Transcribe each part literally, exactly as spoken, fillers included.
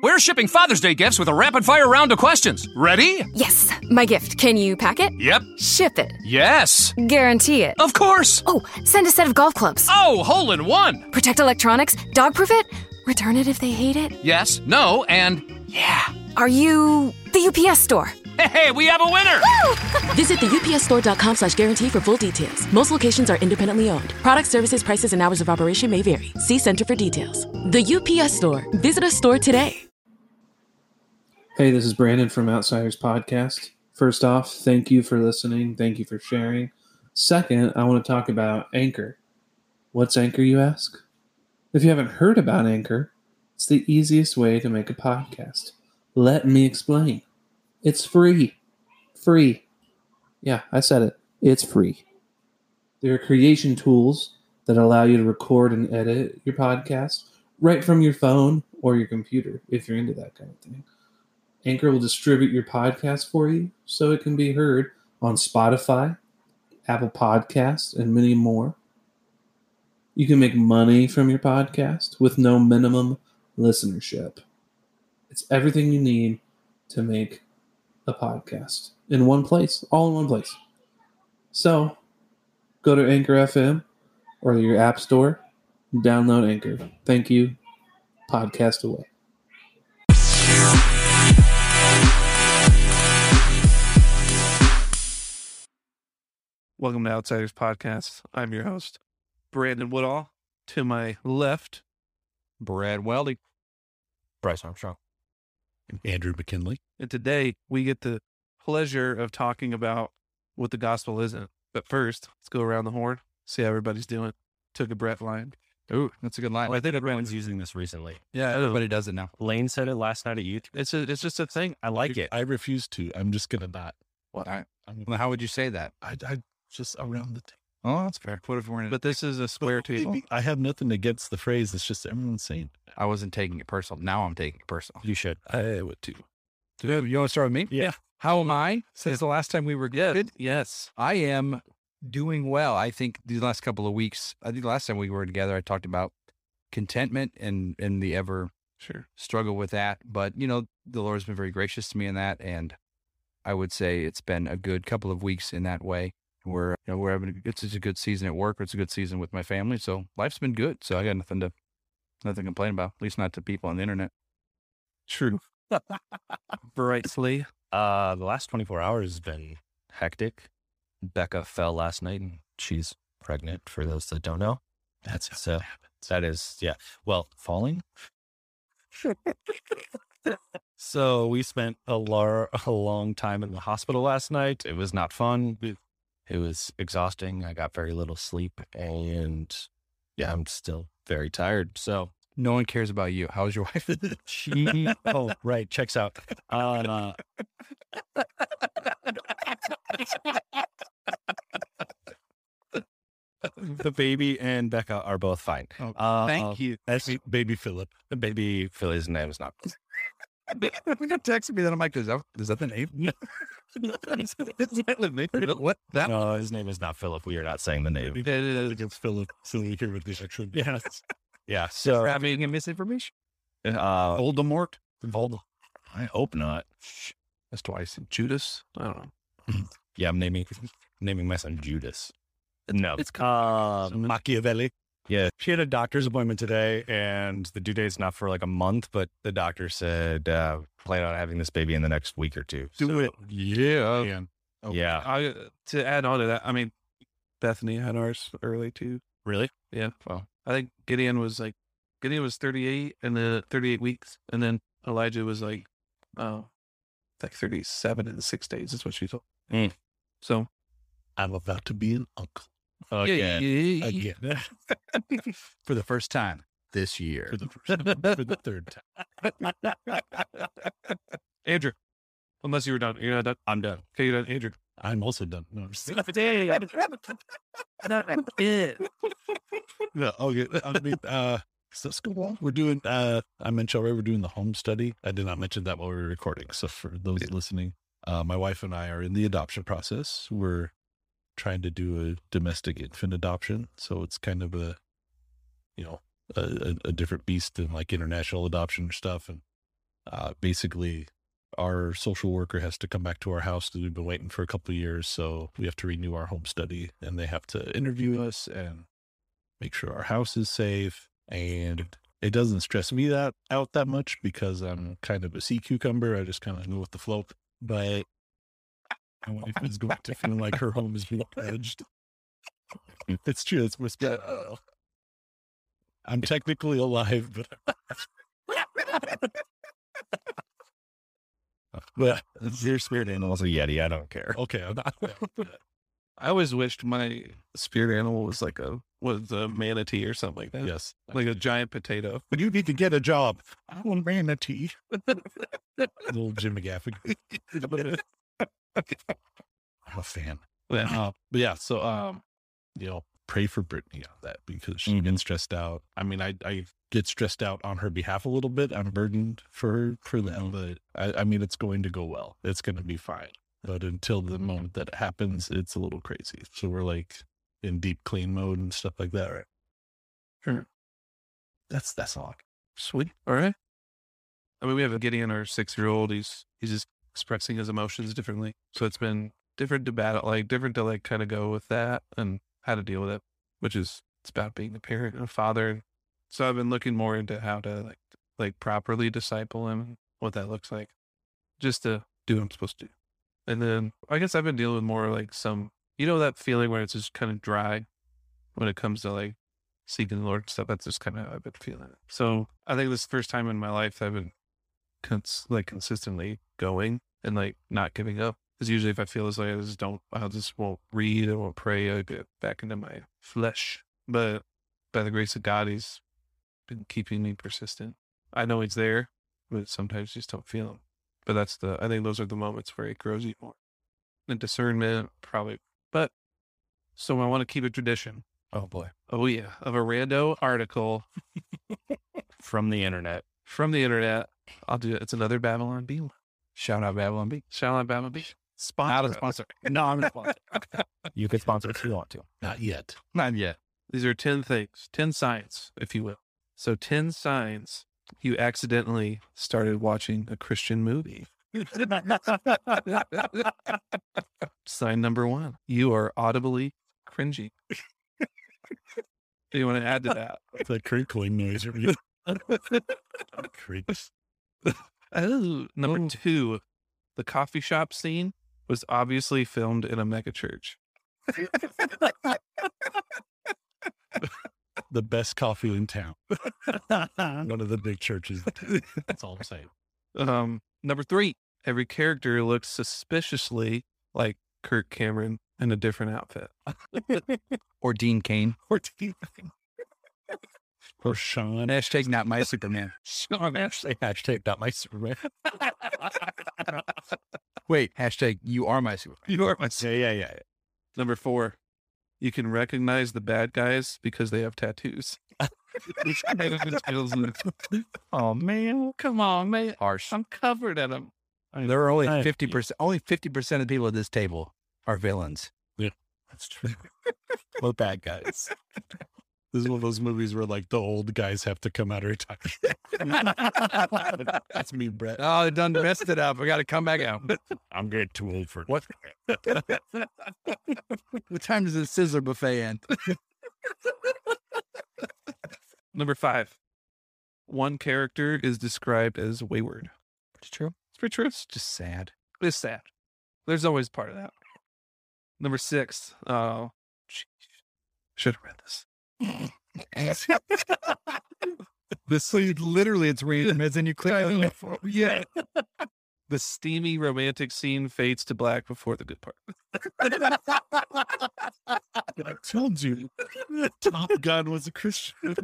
We're shipping Father's Day gifts with a rapid-fire round of questions. Ready? Yes. My gift. Can you pack it? Yep. Ship it. Yes. Guarantee it. Of course. Oh, send a set of golf clubs. Oh, hole in one. Protect electronics. Dog-proof it. Return it if they hate it. Yes, no, and yeah. Are you the U P S store? Hey, we have a winner! Visit the U P S store dot com slash guarantee for full details. Most locations are independently owned. Product services, prices, and hours of operation may vary. See Center for details. The U P S Store. Visit a store today. Hey, this is Brandon from Outsiders Podcast. First off, thank you for listening. Thank you for sharing. Second, I want to talk about Anchor. What's Anchor, you ask? If you haven't heard about Anchor, it's the easiest way to make a podcast. Let me explain. It's free. Free. Yeah, I said it. It's free. There are creation tools that allow you to record and edit your podcast right from your phone or your computer, if you're into that kind of thing. Anchor will distribute your podcast for you so it can be heard on Spotify, Apple Podcasts, and many more. You can make money from your podcast with no minimum listenership. It's everything you need to make a podcast in one place, all in one place. So, go to Anchor F M or your app store, download Anchor. Thank you. Podcast away. Welcome to Outsiders Podcast. I'm your host, Brandon Woodall. To my left, Brad Weldy, Bryce Armstrong, Andrew McKinley. And today we get the pleasure of talking about what the gospel isn't. But first, let's go around the horn, see how everybody's doing. Took a Brett line. Ooh, that's a good line. Well, I think everyone's using this recently. Yeah, Everybody does it now. Lane said it last night at youth. It's a, it's just a thing. I like it. I refuse to. I'm just going to not. What? I, I'm, well, how would you say that? I, I just around the table. Oh, that's fair. What if we're in it? But this is a square table. I have nothing against the phrase. It's just everyone's saying it. I wasn't taking it personal. Now I'm taking it personal. You should. I would too. You want to start with me? Yeah. How am I since the last time we were Yes. good? Yes. I am doing well. I think these last couple of weeks, I think the last time we were together, I talked about contentment and, and the ever Sure. struggle with that. But, you know, the Lord's been very gracious to me in that. And I would say it's been a good couple of weeks in that way where, you know, we're having, a, it's just a good season at work, or it's a good season with my family. So life's been good. So I got nothing to, nothing to complain about, at least not to people on the internet. True. Brightly. Uh, the last twenty-four hours has been hectic. Becca fell last night and she's pregnant, for those that don't know. That's how So it happens. that is, yeah. Well, falling. So we spent a, lar- a long time in the hospital last night. It was not fun. It was exhausting. I got very little sleep, and yeah, I'm still very tired. So No one cares about you. How's your wife? she, oh, right, checks out. Uh, the baby and Becca are both fine. Oh, Uh, thank you. That's Baby Philip. the baby. Philly's name is not. When you texted me that, I'm like, is that, is that the name? What? That? No, his name is not Philip. We are not saying the name. Against Philip. So we hear with this action. Yes. Yeah. So, Having misinformation? uh, Voldemort? Voldemort. I hope not. That's twice. Judas. I don't know. Yeah, I'm naming naming my son Judas. No. It's uh, Machiavelli. yeah. She had a doctor's appointment today, and the due date's not for like a month, but the doctor said uh, plan on having this baby in the next week or two. Do it. Yeah. And Okay. Yeah. I, to add on to that, I mean, Bethany had ours early too. Really? Yeah. Well, I think Gideon was like, Gideon was thirty-eight and then thirty-eight weeks. And then Elijah was like, oh, like thirty-seven in the six days is what she told. Mm. So, I'm about to be an uncle. again. yeah, yeah, yeah. Again. For the first time this year. For the first for the third time. Andrew, unless you were done. You're not done. I'm done. Okay, you're done. Andrew. I'm also done. No, I'm just- no okay. I mean, uh, so let's go on. We're doing, uh, I mentioned already, we're doing the home study. I did not mention that while we were recording. So for those listening, uh, my wife and I are in the adoption process. We're trying to do a domestic infant adoption. So it's kind of a, you know, a, a, a different beast than like international adoption or stuff. And Uh, basically, our social worker has to come back to our house because we've been waiting for a couple of years. So we have to renew our home study, and they have to interview us and make sure our house is safe. And it doesn't stress me that out that much because I'm kind of a sea cucumber. I just kind of go with the flow. But my wife is going to feel like her home is being pledged. It's true. It's whispered. Uh, I'm technically alive, but but Your spirit animal's a Yeti. I don't care. okay. I'm not, I always wished my spirit animal was like a was a manatee or something like that. yes, Like a giant potato. but you need to get a job. I want manatee. Little Jim McGaffigan. I'm a fan. Yeah. Uh, but yeah, so um, you know, pray for Brittany on that because she's been stressed out. I mean, I I get stressed out on her behalf a little bit. I'm burdened for her for them, but I, I mean, it's going to go well. It's going to be fine. But until the moment that it happens, it's a little crazy. So we're like in deep clean mode and stuff like that, right? Sure. That's that's all. Sweet. All right. I mean, we have a Gideon, our six-year-old. He's he's just expressing his emotions differently. So it's been different to battle, like different to like kind of go with that and how to deal with it, which is it's about being a parent and a father. So I've been looking more into how to like like properly disciple him, and what that looks like, just to do what I'm supposed to do. And then I guess I've been dealing with more like some, you know, that feeling where it's just kind of dry when it comes to like seeking the Lord and stuff. That's just kind of how I've been feeling it. So I think this is the first time in my life that I've been cons- like consistently going and like not giving up. Because usually if I feel as like I just don't, I'll just won't read, I won't pray, I get back into my flesh. But by the grace of God, he's been keeping me persistent. I know he's there, but sometimes you just don't feel him. But that's the, I think those are the moments where it grows you more. And discernment, probably. But, so I want to keep a tradition. Oh boy. Oh yeah. Of a rando article From the internet. from the internet. I'll do it. It's another Babylon Bee one. Shout out Babylon Bee. Shout out Babylon Bee. Sponsor. Not a us. sponsor. No, I'm a sponsor. You could sponsor if you want to. Not yet. Not yet. These are ten things, ten signs, if you will. So ten signs you accidentally started watching a Christian movie. Sign number one, you are audibly cringy. Do you want to add to that? It's that crinkling noise. Creaks. Oh, number two, the coffee shop scene was obviously filmed in a megachurch. The best coffee in town. One of the big churches. That's all I'm saying. Um, number three, every character looks suspiciously like Kirk Cameron in a different outfit. Or Dean Cain. Or T- Or Sean. Hashtag not my Superman. Sean Ashley. Hashtag not my Superman. Wait, hashtag you are my Superman. You are my. Yeah, yeah, yeah. Number four, you can recognize the bad guys because they have tattoos. Oh man. Come on, man. Harsh. I'm covered in them. There are only I- fifty percent. Only fifty percent of the people at this table are villains. That's true. Well, bad guys. This is one of those movies where like the old guys have to come out every time. That's me, Brett. Oh, they done messed it up. I got to come back out. I'm getting too old for it. What? What time does the Sizzler buffet end? Number five, one character is described as wayward. It's true. It's pretty true. It's just sad. It's sad. There's always part of that. Number six, oh, should have read this. This literally it's random as in you click. Yeah. The steamy romantic scene fades to black before the good part. I told you, Top Gun was a Christian.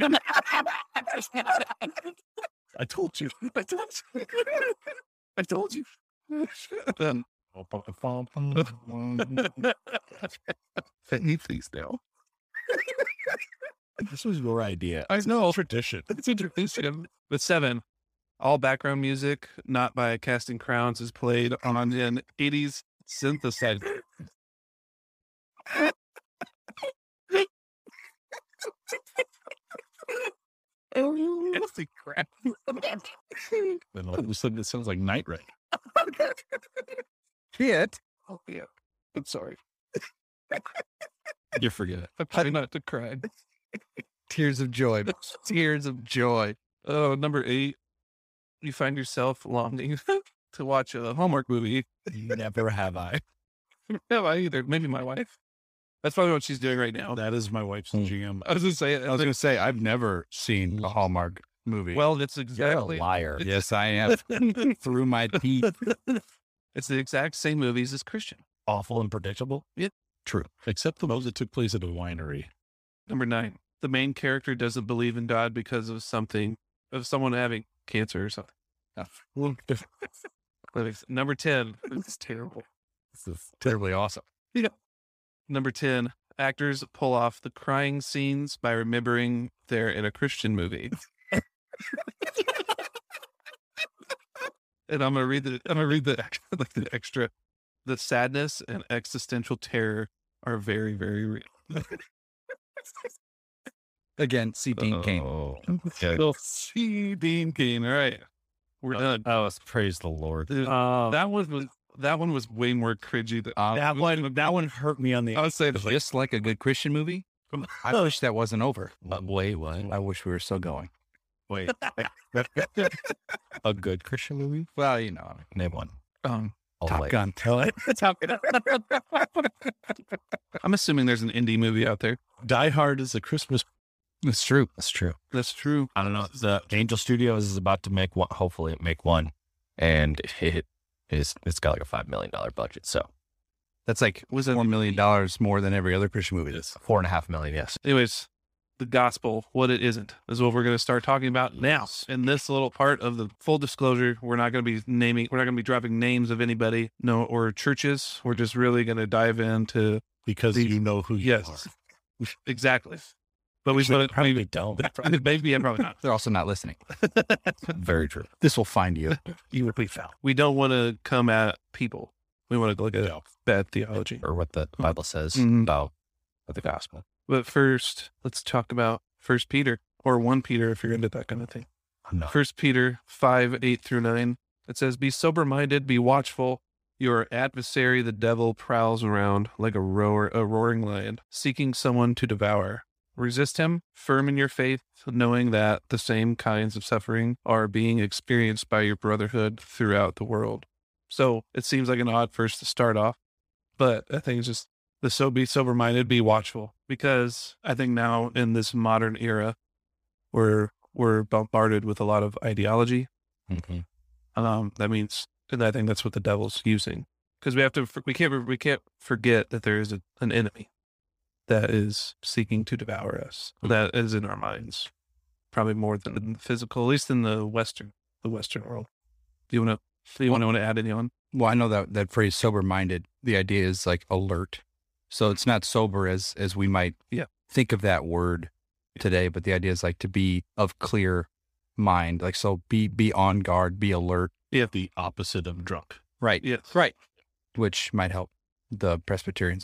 I told you. I told you. I told you. um, Hey, please now. This was your idea. I know. Tradition. It's a tradition. But seven, all background music not by Casting Crowns is played on an eighties synthesizer. Nasty crap. Then all of a sudden it sounds like Night Rain. Shit. Oh, yeah. I'm sorry. You forget it. I'm trying not to cry. Tears of joy. Tears of joy. Oh, number eight. You find yourself longing to watch a Hallmark movie. Never have I. No, I either. Maybe my wife. That's probably what she's doing right now. That is my wife's Hmm. jam. I was gonna say. I was going to say, I've never seen a Hallmark movie. Well, it's You're a exactly. liar. yes, I am. Through my teeth. It's the exact same movies as Christian. Awful and predictable. True. Except the ones that took place at a winery. Number nine. The main character doesn't believe in God because of something, of someone having cancer or something. Number ten. It's terrible. This is terribly awesome. Number ten. Actors pull off the crying scenes by remembering they're in a Christian movie. And I'm gonna read the I'm gonna read the like the extra. The sadness and existential terror are very, very real. Again, see Dean Cain. Oh. We'll see Dean Cain. All right, we're done. Oh, praise the Lord. Dude, Um, that one was that one was way more cringy than Uh, that one, that one hurt me on the. I was saying. Like, Just like a good Christian movie. I wish that wasn't over. Uh, wait, what? I wish we were still going. Wait. A good Christian movie? Well, you know, Name one. um, I'll Top wait. Gun. Tell it. I'm assuming there's an indie movie out there. Die Hard is a Christmas. It's true. That's true. That's true. I don't know. The Angel Studios is about to make one. Hopefully, make one, and it is. It's got like a five million dollar budget. So That's like Was it four million dollars more than every other Christian movie. Is. four and a half million. Yes. Anyways, the gospel, what it isn't, is what we're going to start talking about now. In this little part of the full disclosure, we're not going to be naming, we're not going to be dropping names of anybody, no, or churches. We're just really going to dive into Because These- you know who you yes, are. exactly. But we Actually, put probably maybe, don't. maybe, yeah, probably not. They're also not listening. Very true. This will find you. You would be found. We don't want to come at people. We want to look at Yeah. bad theology. Or what the Bible says Mhm. about the gospel. But first, let's talk about First Peter, or one Peter if you're into that kind of thing. No. First Peter five, eight through nine. It says, "Be sober-minded, be watchful. Your adversary, the devil, prowls around like a roar, a roaring lion, seeking someone to devour. Resist him, firm in your faith, knowing that the same kinds of suffering are being experienced by your brotherhood throughout the world." So it seems like an odd verse to start off, but I think it's just the so be sober-minded, be watchful, because I think now in this modern era, we're we're bombarded with a lot of ideology. Mm-hmm. Um, that means, and I think that's what the devil's using, because we have to, we can't, we can't forget that there is a, an enemy that is seeking to devour us. That is in our minds, probably more than in the physical, at least in the Western, the Western world. Do you want to, do you want to add any on? Well, I know that that phrase sober minded, the idea is like alert. So it's not sober as as we might Yeah. think of that word today, but the idea is like to be of clear mind. Like, so be be on guard, be alert. Yeah. The opposite of drunk. Right. Yes. Right. Which might help the Presbyterians.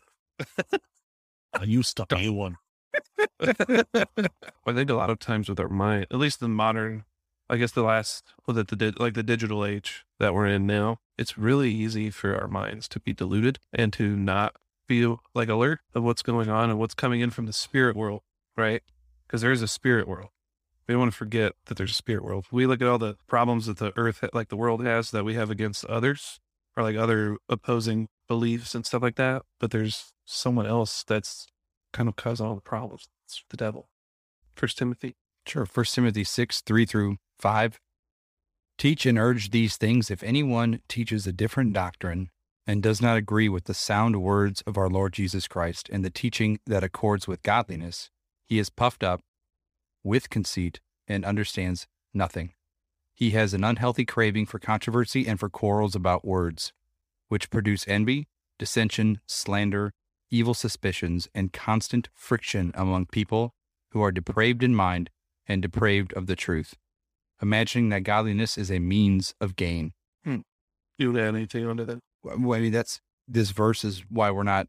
I used to be one. I think a lot of times with our mind, at least the modern, I guess the last, well, that the di- like the digital age that we're in now, it's really easy for our minds to be diluted and to not feel like alert of what's going on and what's coming in from the spirit world, right? Because there is a spirit world. We don't want to forget that there's a spirit world. We look at all the problems that the earth, like the world has, that we have against others, or like other opposing beliefs and stuff like that. But there's someone else that's kind of causing all the problems. It's the devil. First Timothy. Sure. First Timothy six, three through five. Teach and urge these things. If anyone teaches a different doctrine and does not agree with the sound words of our Lord Jesus Christ and the teaching that accords with godliness, he is puffed up with conceit and understands nothing. He has an unhealthy craving for controversy and for quarrels about words, which produce envy, dissension, slander, evil suspicions, and constant friction among people who are depraved in mind and depraved of the truth, imagining that godliness is a means of gain. You want to add anything onto that? Well, I mean, that's, this verse is why we're not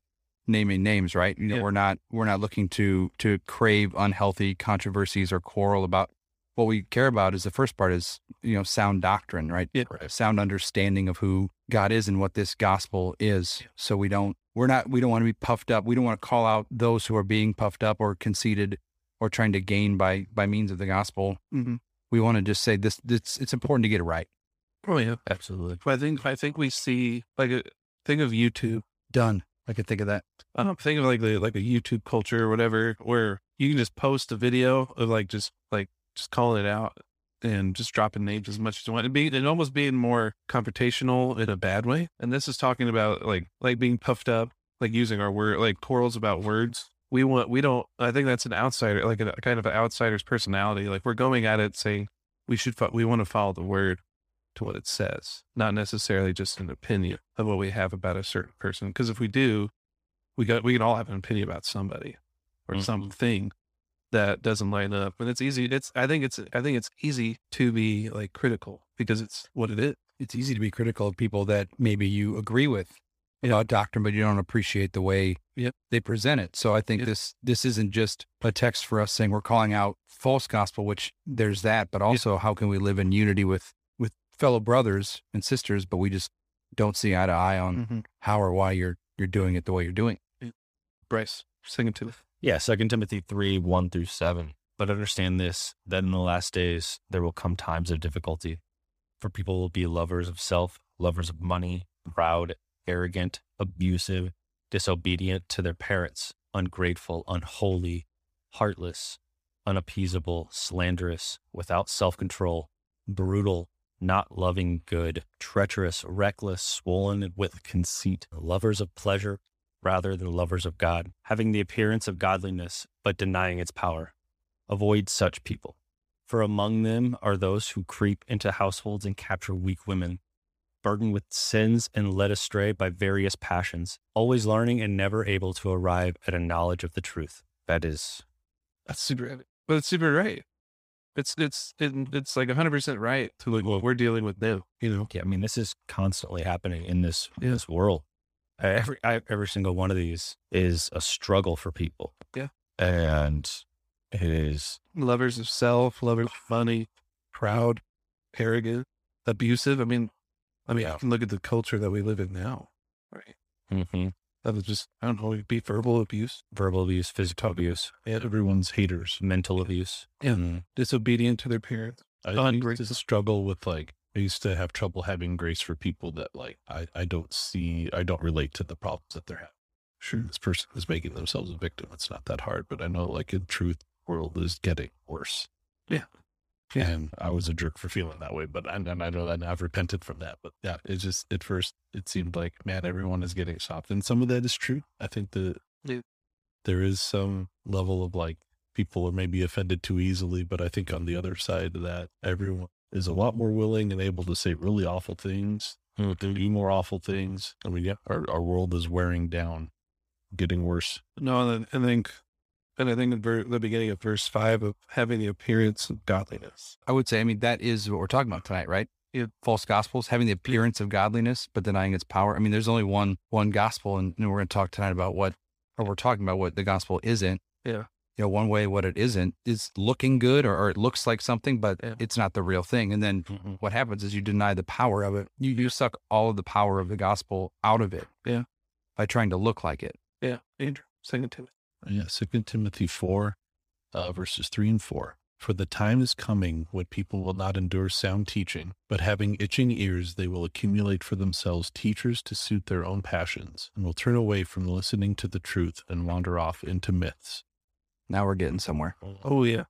naming names, right? You know, Yeah. we're not we're not looking to to crave unhealthy controversies or quarrel about. What we care about is the first part is, you know, sound doctrine, right? Yeah. Sound understanding of who God is and what this gospel is. Yeah. So we don't, we're not, we don't want to be puffed up. We don't want to call out those who are being puffed up or conceited or trying to gain by, by means of the gospel. Mm-hmm. We want to just say this, this, it's important to get it right. Oh yeah, Absolutely. But I think I think we see like a think of YouTube. Done. I could think of that. Um, think of like the like a YouTube culture or whatever, where you can just post a video of like just like just calling it out and just dropping names as much as you want. It be it almost being more confrontational in a bad way. And this is talking about like like being puffed up, like using our word, like quarrels about words. We want we don't. I think that's an outsider, like a, a kind of an outsider's personality. Like we're going at it saying we should fo- we want to follow the word to what it says, not necessarily just an opinion of what we have about a certain person. Because if we do, we got we can all have an opinion about somebody or Mhm. something that doesn't line up. And it's easy. It's I think it's I think it's easy to be like critical because it's what it is. It's easy to be critical of people that maybe you agree with about doctrine, but you don't appreciate the way Yep. they present it. So I think Yep. this this isn't just a text for us saying we're calling out false gospel, which there's that, but also how can we live in unity with with fellow brothers and sisters, but we just don't see eye to eye on Mm-hmm. how or why you're you're doing it the way you're doing. Bryce, sing it to me. Yeah, Second Timothy three, one through seven. But understand this, that in the last days there will come times of difficulty. For people will be lovers of self, lovers of money, proud, arrogant, abusive, disobedient to their parents, ungrateful, unholy, heartless, unappeasable, slanderous, without self-control, brutal, not loving good, treacherous, reckless, swollen with conceit, lovers of pleasure rather than lovers of God, having the appearance of godliness, but denying its power. Avoid such people. For among them are those who creep into households and capture weak women, burdened with sins and led astray by various passions, always learning and never able to arrive at a knowledge of the truth. That is, That's super, but it's super right. It's it's it, it's like a hundred percent right to like what we're dealing with now. You know, yeah, I mean, this is constantly happening in this, in Yeah. this world. Uh, Every, I, every single one of these is a struggle for people. Yeah. And it is, lovers of self, lovers of money, proud, arrogant, abusive. I mean, I mean, Yeah. you can look at the culture that we live in now, right? mhm, That was just I don't know, it'd be verbal abuse, verbal abuse, physical abuse, Everyone's haters. mental abuse. Yeah. Mm. disobedient to their parents. I Ungrateful. used to struggle with like, I used to have trouble having grace for people that like, I, I don't see, I don't relate to the problems that they're having. Sure, this person is making themselves a victim. It's not that hard, but I know like in truth, the world is getting worse. Yeah. Yeah. And I was a jerk for feeling that way, but and, and I know that I've repented from that. But yeah, it just, at first it seemed like, man, everyone is getting soft. And some of that is true. I think that Yeah. there is some level of like, people are maybe offended too easily, but I think on the other side of that, everyone is a lot more willing and able to say really awful things, to do more awful things. I mean, yeah, our, our world is wearing down, getting worse. No, and I think, and I think in ver- the beginning of verse five of having the appearance of godliness. I would say, I mean, that is what we're talking about tonight, right? Yeah. False gospels, having the appearance of godliness, but denying its power. I mean, there's only one, one gospel, and, and we're going to talk tonight about what, or we're talking about what the gospel isn't. Yeah. You know, one way what it isn't is looking good or, or it looks like something, but Yeah. it's not the real thing. And then Mhm. what happens is you deny the power of it. You, you suck all of the power of the gospel out of it. Yeah. By trying to look like it. Yeah, Andrew, sing it to me. Yeah, Second Timothy four, uh, verses three and four. For the time is coming when people will not endure sound teaching, but having itching ears, they will accumulate for themselves teachers to suit their own passions, and will turn away from listening to the truth and wander off into myths. Now we're getting somewhere. Oh yeah,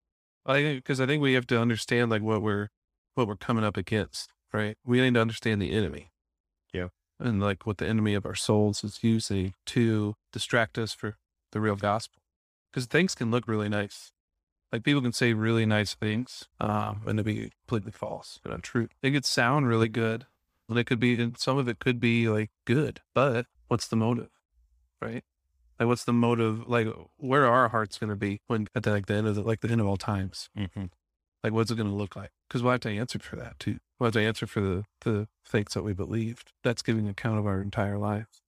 I think because I think we have to understand like what we're what we're coming up against, right? We need to understand the enemy. Yeah. And like what the enemy of our souls is using to distract us for the real gospel. Because things can look really nice. Like people can say really nice things, um, and to be completely false and untrue. It could sound really good, and it could be, and some of it could be like good, but what's the motive, right? Like what's the motive? Like where are our hearts going to be when at the, like the end of the, like the end of all times? Mm-hmm. Like what's it going to look like? Because we'll have to answer for that too. We'll have to answer for the the things that we believed. That's giving account of our entire lives.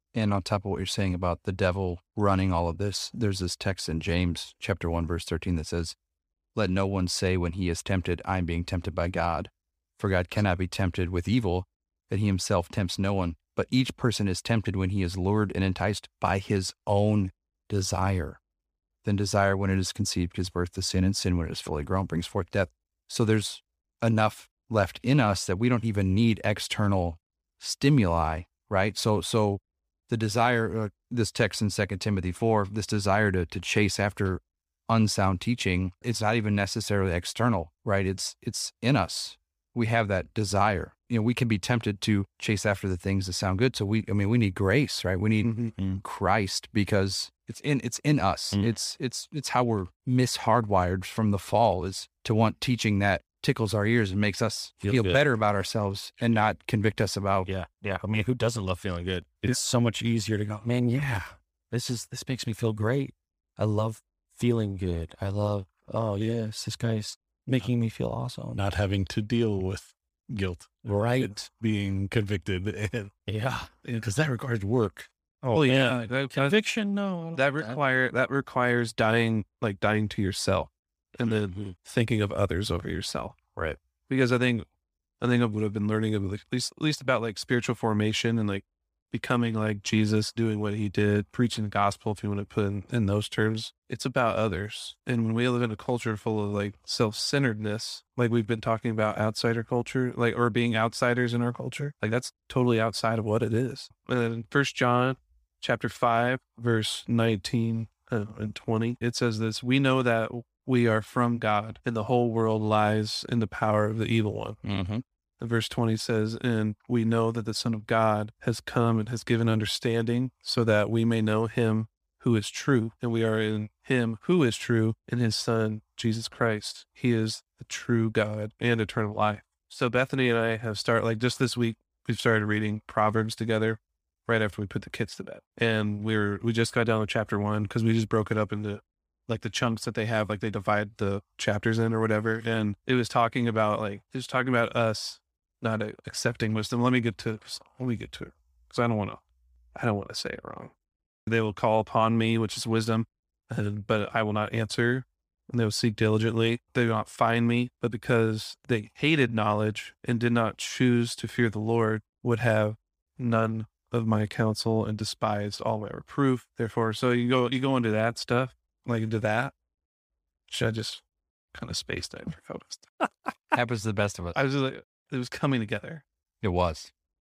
And on top of what you're saying about the devil running all of this, there's this text in James chapter one, verse thirteen that says, let no one say when he is tempted, I'm being tempted by God. For God cannot be tempted with evil, that he himself tempts no one. But each person is tempted when he is lured and enticed by his own desire. Then desire, when it is conceived, gives birth to sin, and sin, when it is fully grown, brings forth death. So there's enough left in us that we don't even need external stimuli, right? So, so the desire, uh, this text in Second Timothy four, this desire to, to chase after unsound teaching, it's not even necessarily external, right? It's, it's in us. We have that desire. You know, we can be tempted to chase after the things that sound good. So we, I mean, we need grace, right? We need Mm-hmm. Christ because it's in, it's in us. Mm. It's, it's, it's how we're mishardwired from the fall, is to want teaching that tickles our ears and makes us Feel feel good. better about ourselves and not convict us about. Yeah. Yeah. I mean, who doesn't love feeling good? It's so much easier to go, man, yeah, this is, this makes me feel great. I love feeling good. I love, oh yes, this guy's making me feel awesome. Not having to deal with guilt, Right. It's being convicted, and Yeah. because that requires work. Oh yeah, that, that, Conviction, no. that require that requires dying, like dying to yourself, and then Mhm. thinking of others over yourself. Right. Because I think, I think I would have been learning of like, at least at least about like spiritual formation and like becoming like Jesus, doing what he did, preaching the gospel, if you want to put in, in those terms. It's about others. And when we live in a culture full of like self-centeredness, like we've been talking about outsider culture, like, or being outsiders in our culture, like that's totally outside of what it is. And then First John chapter five, verse nineteen uh, and twenty, it says this: we know that we are from God, and the whole world lies in the power of the evil one. Mm-hmm. And verse twenty says, and we know that the Son of God has come and has given understanding so that we may know him who is true. And we are in him who is true, in his Son, Jesus Christ. He is the true God and eternal life. So Bethany and I have started, like just this week, we've started reading Proverbs together right after we put the kids to bed. And we were, we just got down to chapter one because we just broke it up into like the chunks that they have, like they divide the chapters in or whatever. And it was talking about like, it was talking about us not accepting wisdom. Let me get to, let me get to it. Cause I don't want to, I don't want to say it wrong. They will call upon me, which is wisdom, and, but I will not answer. And they will seek diligently. They will not find me, but because they hated knowledge and did not choose to fear the Lord, would have none of my counsel and despised all my reproof. Therefore, so you go, you go into that stuff, like into that. Should I just kind of spaced out for photos? Happens to the best of us. I was just like, it was coming together. It was.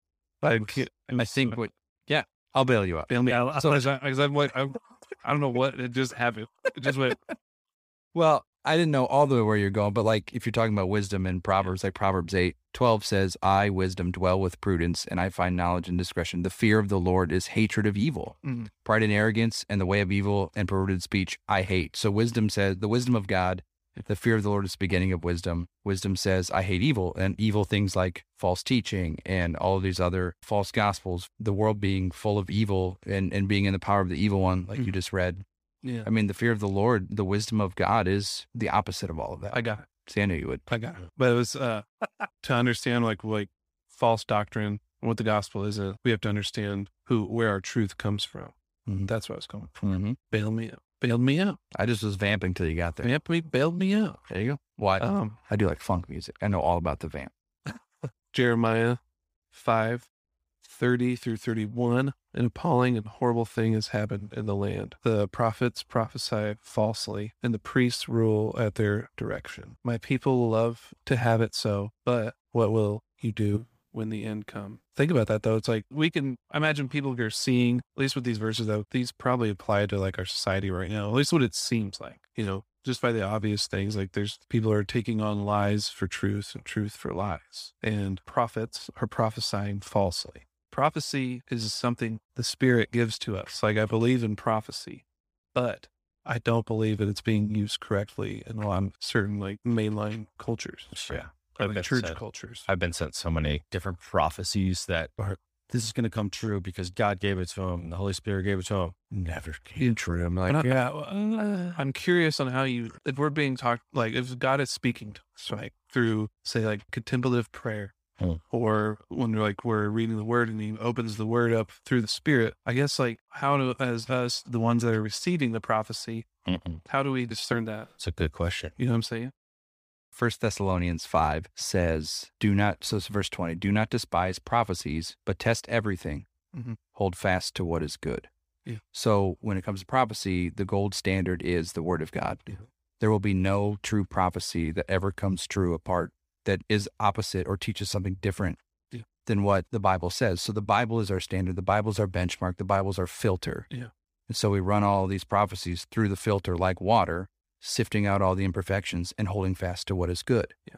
I, I think what, yeah, I'll bail you out. bail me out. So, because I'm like, I'm, I don't know what, it just happened. It just went, Well, I didn't know all the way where you're going, but like if you're talking about wisdom in Proverbs, like Proverbs eight twelve says, I, wisdom, dwell with prudence, and I find knowledge and discretion. The fear of the Lord is hatred of evil. Mhm. Pride and arrogance and the way of evil and perverted speech I hate. So wisdom says, the wisdom of God, the fear of the Lord is the beginning of wisdom. Wisdom says, I hate evil, and evil things like false teaching and all of these other false gospels, the world being full of evil and, and being in the power of the evil one, like you just read. yeah, I mean, the fear of the Lord, the wisdom of God is the opposite of all of that. I got it. See, I knew you would. I got it. But it was uh, to understand like like false doctrine and what the gospel is. Uh, we have to understand who where our truth comes from. Mhm. That's what I was going for. Mm-hmm. Bail me out. Bailed me out. I just was vamping till you got there. Vamp me. Bailed me out. There you go. Well, I, Um, I do like funk music. I know all about the vamp. Jeremiah five thirty through thirty-one. An appalling and horrible thing has happened in the land. The prophets prophesy falsely, and the priests rule at their direction. My people love to have it so, but what will you do when the end come? Think about that though. It's like we can I imagine people are seeing, at least with these verses though, these probably apply to like our society right now, at least what it seems like, you know, just by the obvious things. Like there's people are taking on lies for truth and truth for lies, and prophets are prophesying falsely. Prophecy is something the Spirit gives to us. Like I believe in prophecy, but I don't believe that it's being used correctly in a lot of certain like mainline cultures. Yeah. Like I've church been sent- cultures. I've been sent so many different prophecies that are, this is going to come true because God gave it to him. The Holy Spirit gave it to him. Never came true. I'm like, And I- yeah, well, uh, I'm curious on how you, if we're being talked, like if God is speaking to us, right, through say like contemplative prayer, Hmm. or when we're like we're reading the word and he opens the word up through the Spirit. I guess like how do as us the ones that are receiving the prophecy, Mm-mm. how do we discern that? It's a good question. You know what I'm saying? First Thessalonians five says, do not, so it's verse twenty, do not despise prophecies, but test everything. Mhm. Hold fast to what is good. Yeah. So when it comes to prophecy, the gold standard is the word of God. Yeah. There will be no true prophecy that ever comes true apart that is opposite or teaches something different Yeah. than what the Bible says. So the Bible is our standard. The Bible is our benchmark. The Bible is our filter. Yeah. And so we run all these prophecies through the filter like water, sifting out all the imperfections and holding fast to what is good. Yeah.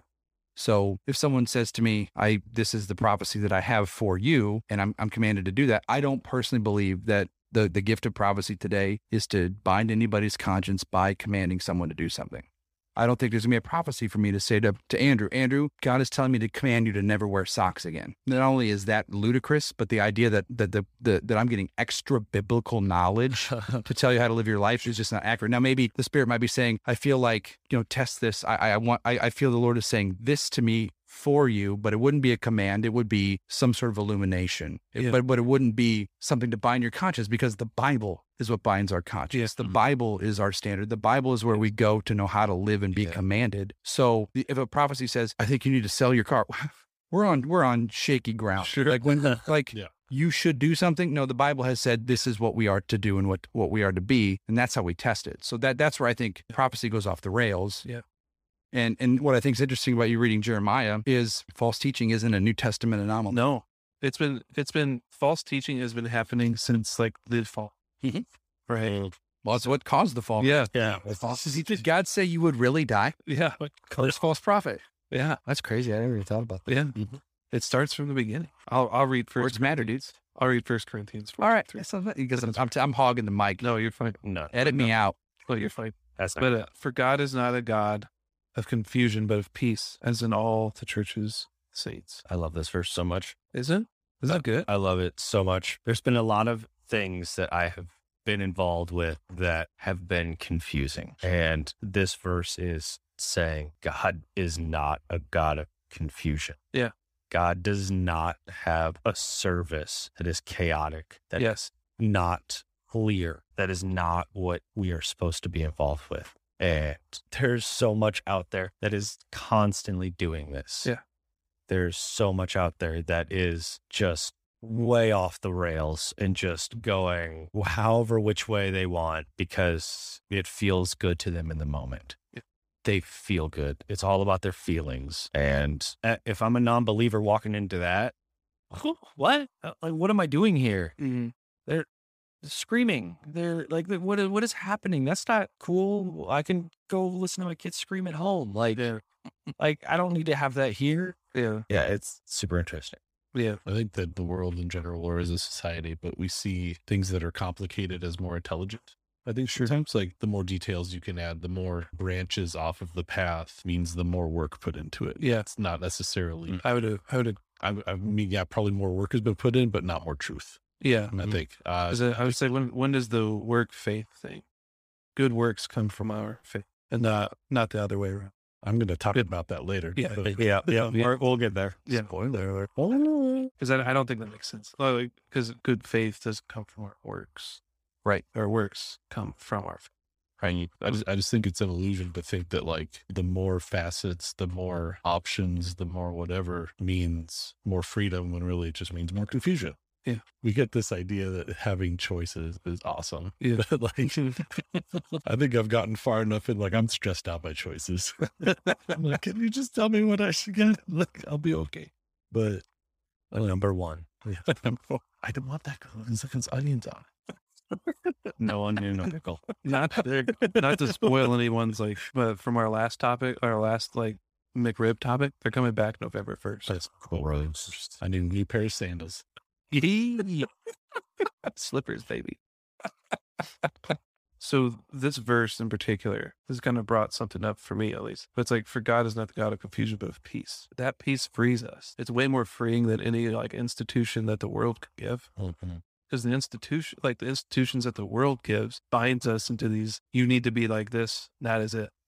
So if someone says to me, I this is the prophecy that I have for you, and I'm I'm commanded to do that, I don't personally believe that the, the gift of prophecy today is to bind anybody's conscience by commanding someone to do something. I don't think there's going to be a prophecy for me to say to, to Andrew, Andrew, God is telling me to command you to never wear socks again. Not only is that ludicrous, but the idea that that the, the that I'm getting extra biblical knowledge to tell you how to live your life is just not accurate. Now, maybe the Spirit might be saying, I feel like, you know, test this. I, I want, I, I feel the Lord is saying this to me for you, but it wouldn't be a command. It would be some sort of illumination, It- Yeah. but, but it wouldn't be something to bind your conscience because the Bible is what binds our conscience. The Bible is our standard. The Bible is where we go to know how to live and be Yeah. commanded. So the- if a prophecy says, I think you need to sell your car, we're on, we're on shaky ground. Sure. Like when, like Yeah. you should do something. No, the Bible has said this is what we are to do and what, what we are to be. And that's how we test it. So that, that's where I think prophecy goes off the rails. Yeah. And, and what I think is interesting about you reading Jeremiah is false teaching isn't a New Testament anomaly. No, it's been it's been false teaching has been happening since like the fall. Mhm. Right. Well, it's what caused the fall. Yeah. Yeah. Did God say you would really die? Yeah. There's false prophet. Yeah. That's crazy. I never even thought about that. Yeah. Mhm. It starts from the beginning. I'll I'll read first. Words matter, dudes. I'll read First Corinthians. All right. Three. That's not, because I'm, I'm, I'm hogging the mic. No, you're fine. No. Edit me out. Well, you're fine. That's not. But uh, for God is not a God of confusion, but of peace, as in all the church's saints. I love this verse so much. Isn't? Is that good? I love it so much. There's been a lot of things that I have been involved with that have been confusing. And this verse is saying God is not a God of confusion. Yeah. God does not have a service that is chaotic, that is Yes. not clear. That is not what we are supposed to be involved with. And there's so much out there that is constantly doing this. Yeah. There's so much out there that is just way off the rails and just going however which way they want because it feels good to them in the moment. Yeah. They feel good. It's all about their feelings. And uh, if I'm a non-believer walking into that, what? Uh, Like, what am I doing here? Mm-hmm. They're screaming. They're like, what, is- what is happening? That's not cool. I can go listen to my kids scream at home. Like, Yeah. like I don't need to have that here. Yeah. Yeah, it's super interesting. Yeah. I think that the world in general, or as a society, but we see things that are complicated as more intelligent. I think sometimes like the more details you can add, the more branches off of the path means the more work put into it. Yeah. It's not necessarily, I would. I would. I, I mean, yeah, probably more work has been put in, but not more truth. Yeah. I think. Uh, Is it, I would say when when does the work faith thing? Good works come from our faith, and not not the other way around. I'm going to talk about that later. Yeah. but- Yeah, yeah, Yeah. we're- we'll get there. Yeah. Spoiler alert. Because I, I don't think that makes sense. Because good faith doesn't come from our works. Right. Our works come from our faith. Right. I just, I just think it's an illusion to think that like the more facets, the more options, the more whatever means more freedom when really it just means more confusion. Yeah. We get this idea that having choices is awesome. Yeah. But like, I think I've gotten far enough in like, I'm stressed out by choices. I'm like, can you just tell me what I should get? Look, I'll be okay. But Number one. I don't want that because it's onions on. No onion, no pickle. Not to, not to spoil anyone's like, but from our last topic, our last like McRib topic, they're coming back November first. That's cool. I need a new pair of sandals. Slippers, baby. So this verse in particular has kind of brought something up for me, at least. But it's like, for God is not the God of confusion, but of peace. That peace frees us. It's way more freeing than any like institution that the world could give. Because the institution, like the institutions that the world gives, binds us into these. You need to be like this. That is it.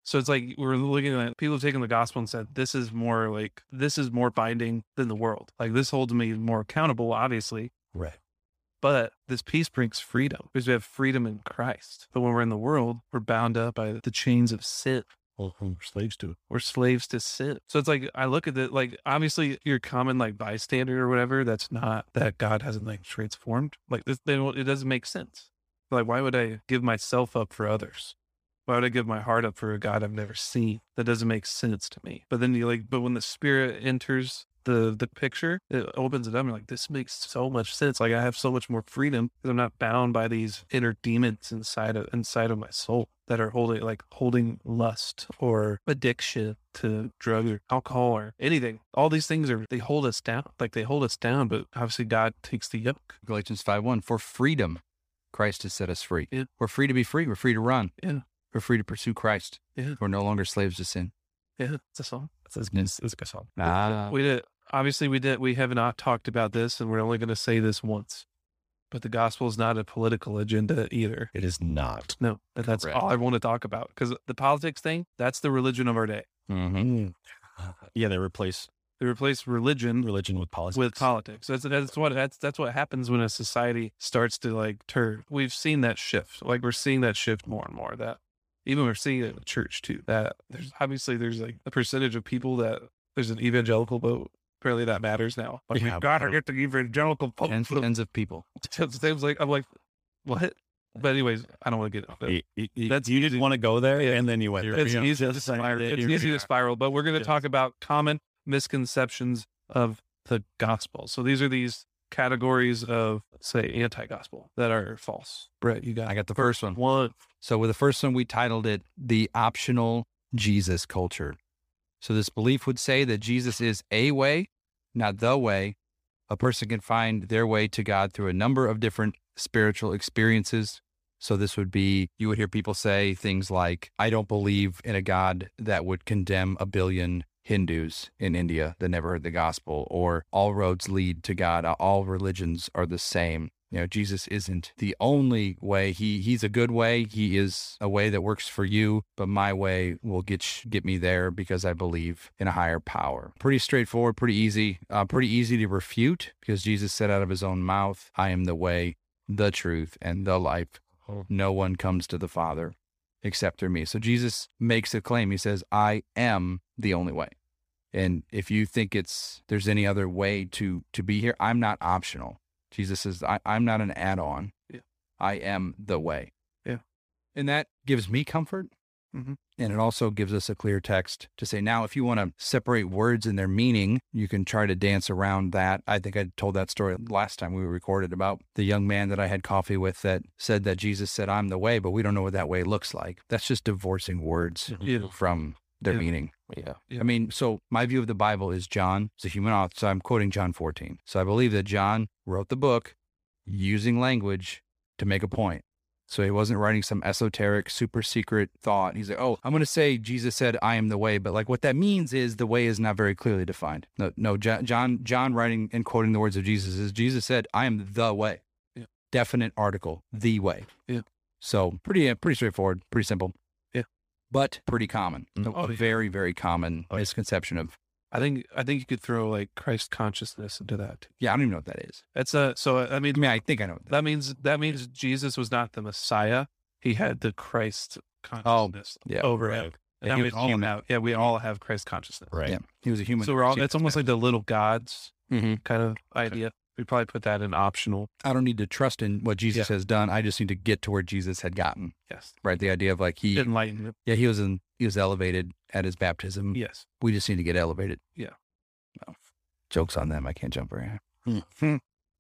So it's like we're looking at people have taken the gospel and said, this is more like, this is more binding than the world. Like this holds me more accountable, obviously. Right. But this peace brings freedom because we have freedom in Christ. But when we're in the world, we're bound up by the chains of sin. Well, we're slaves to it. We're slaves to sin. So it's like, I look at it like, obviously your common like bystander or whatever, that's not that God hasn't like transformed. Like this, they don't, it doesn't make sense. Like, why would I give myself up for others? Why would I give my heart up for a God I've never seen? That doesn't make sense to me. But then you like, but when the Spirit enters the the picture, it opens it up and you're like, this makes so much sense. Like I have so much more freedom because I'm not bound by these inner demons inside of inside of my soul that are holding like holding lust or addiction to drug or alcohol or anything. All these things are, they hold us down. Like they hold us down, but obviously God takes the yoke. Galatians five one, for freedom, Christ has set us free. Yeah. We're free to be free. We're free to run. Yeah. We're free to pursue Christ. Yeah. We're no longer slaves to sin. Yeah. It's a song. It's a, it's, it's a good song. Ah. We did. Obviously, we did. We have not talked about this, and we're only going to say this once. But the gospel is not a political agenda either. It is not. No, and that's Correct. all I want to talk about. Because the politics thing, that's the religion of our day. Mm-hmm. Yeah, they replace They replace religion religion with politics. with politics. That's that's what that's that's what happens when a society starts to like turn. We've seen that shift. Like we're seeing that shift more and more. That even we're seeing it in the church too. That there's obviously there's like a percentage of people that there's an evangelical vote. Apparently that matters now. Like Yeah, we've got to get the evangelical vote. Tens, tens of people. It seems like I'm like, what? But anyways, I don't want to get into You, you, you- That's you easy. didn't want to go there, and then you went there. It's Yeah. easy to Just spiral. like- It's you're- easy to spiral, but we're going to Yes. talk about common misconceptions of the gospel. So these are these categories of, say, anti-gospel that are false. Brett, you got I got the first one. one. So with the first one, we titled it The Optional Jesus Culture. So this belief would say that Jesus is a way, not the way. A person can find their way to God through a number of different spiritual experiences. So this would be, you would hear people say things like, I don't believe in a God that would condemn a billion Hindus in India that never heard the gospel, or all roads lead to God. All religions are the same. You know, Jesus isn't the only way. He he's a good way. He is a way that works for you, but my way will get sh- get me there because I believe in a higher power. Pretty straightforward, pretty easy, uh, pretty easy to refute because Jesus said out of his own mouth, I am the way, the truth, and the life. No one comes to the Father except through me. So Jesus makes a claim. He says, I am the only way. And if you think it's there's any other way to to be here, I'm not optional. Jesus says, I, I'm not an add-on. Yeah. I am the way. Yeah. And that gives me comfort. Mhm. And it also gives us a clear text to say, now, if you want to separate words and their meaning, you can try to dance around that. I think I told that story last time we recorded about the young man that I had coffee with that said that Jesus said, I'm the way, but we don't know what that way looks like. That's just divorcing words Yeah. from their Yeah. meaning. Yeah. Yeah. I mean, so my view of the Bible is John is a human author. So I'm quoting John fourteen. So I believe that John wrote the book using language to make a point. So he wasn't writing some esoteric, super secret thought. He's like, oh, I'm going to say Jesus said, I am the way. But like what that means is the way is not very clearly defined. No, no, Jo- John, John writing and quoting the words of Jesus is Jesus said, I am the way. Yeah. Definite article, the way. Yeah. So pretty, uh, pretty straightforward, pretty simple. Yeah. But pretty common. Mm. A very, very common Oh, yeah. misconception of, I think I think you could throw like Christ consciousness into that. yeah, I don't even know what that is. It's a so I mean I mean, I think I know what that is. that means that means Jesus was not the Messiah. He had the Christ consciousness yeah. over Right. him. And And he he was was all came in out. Yeah, we all have Christ consciousness. Right. Yeah. He was a human. So we're all. It's almost like the little gods Mhm. kind of idea. We'd probably put that in optional. I don't need to trust in what Jesus Yeah. has done. I just need to get to where Jesus had gotten. Yes. Right. The idea of like he, Enlightenment. yeah, he was in, he was elevated at his baptism. Yes. We just need to get elevated. Yeah. Well, jokes on them. I can't jump very high.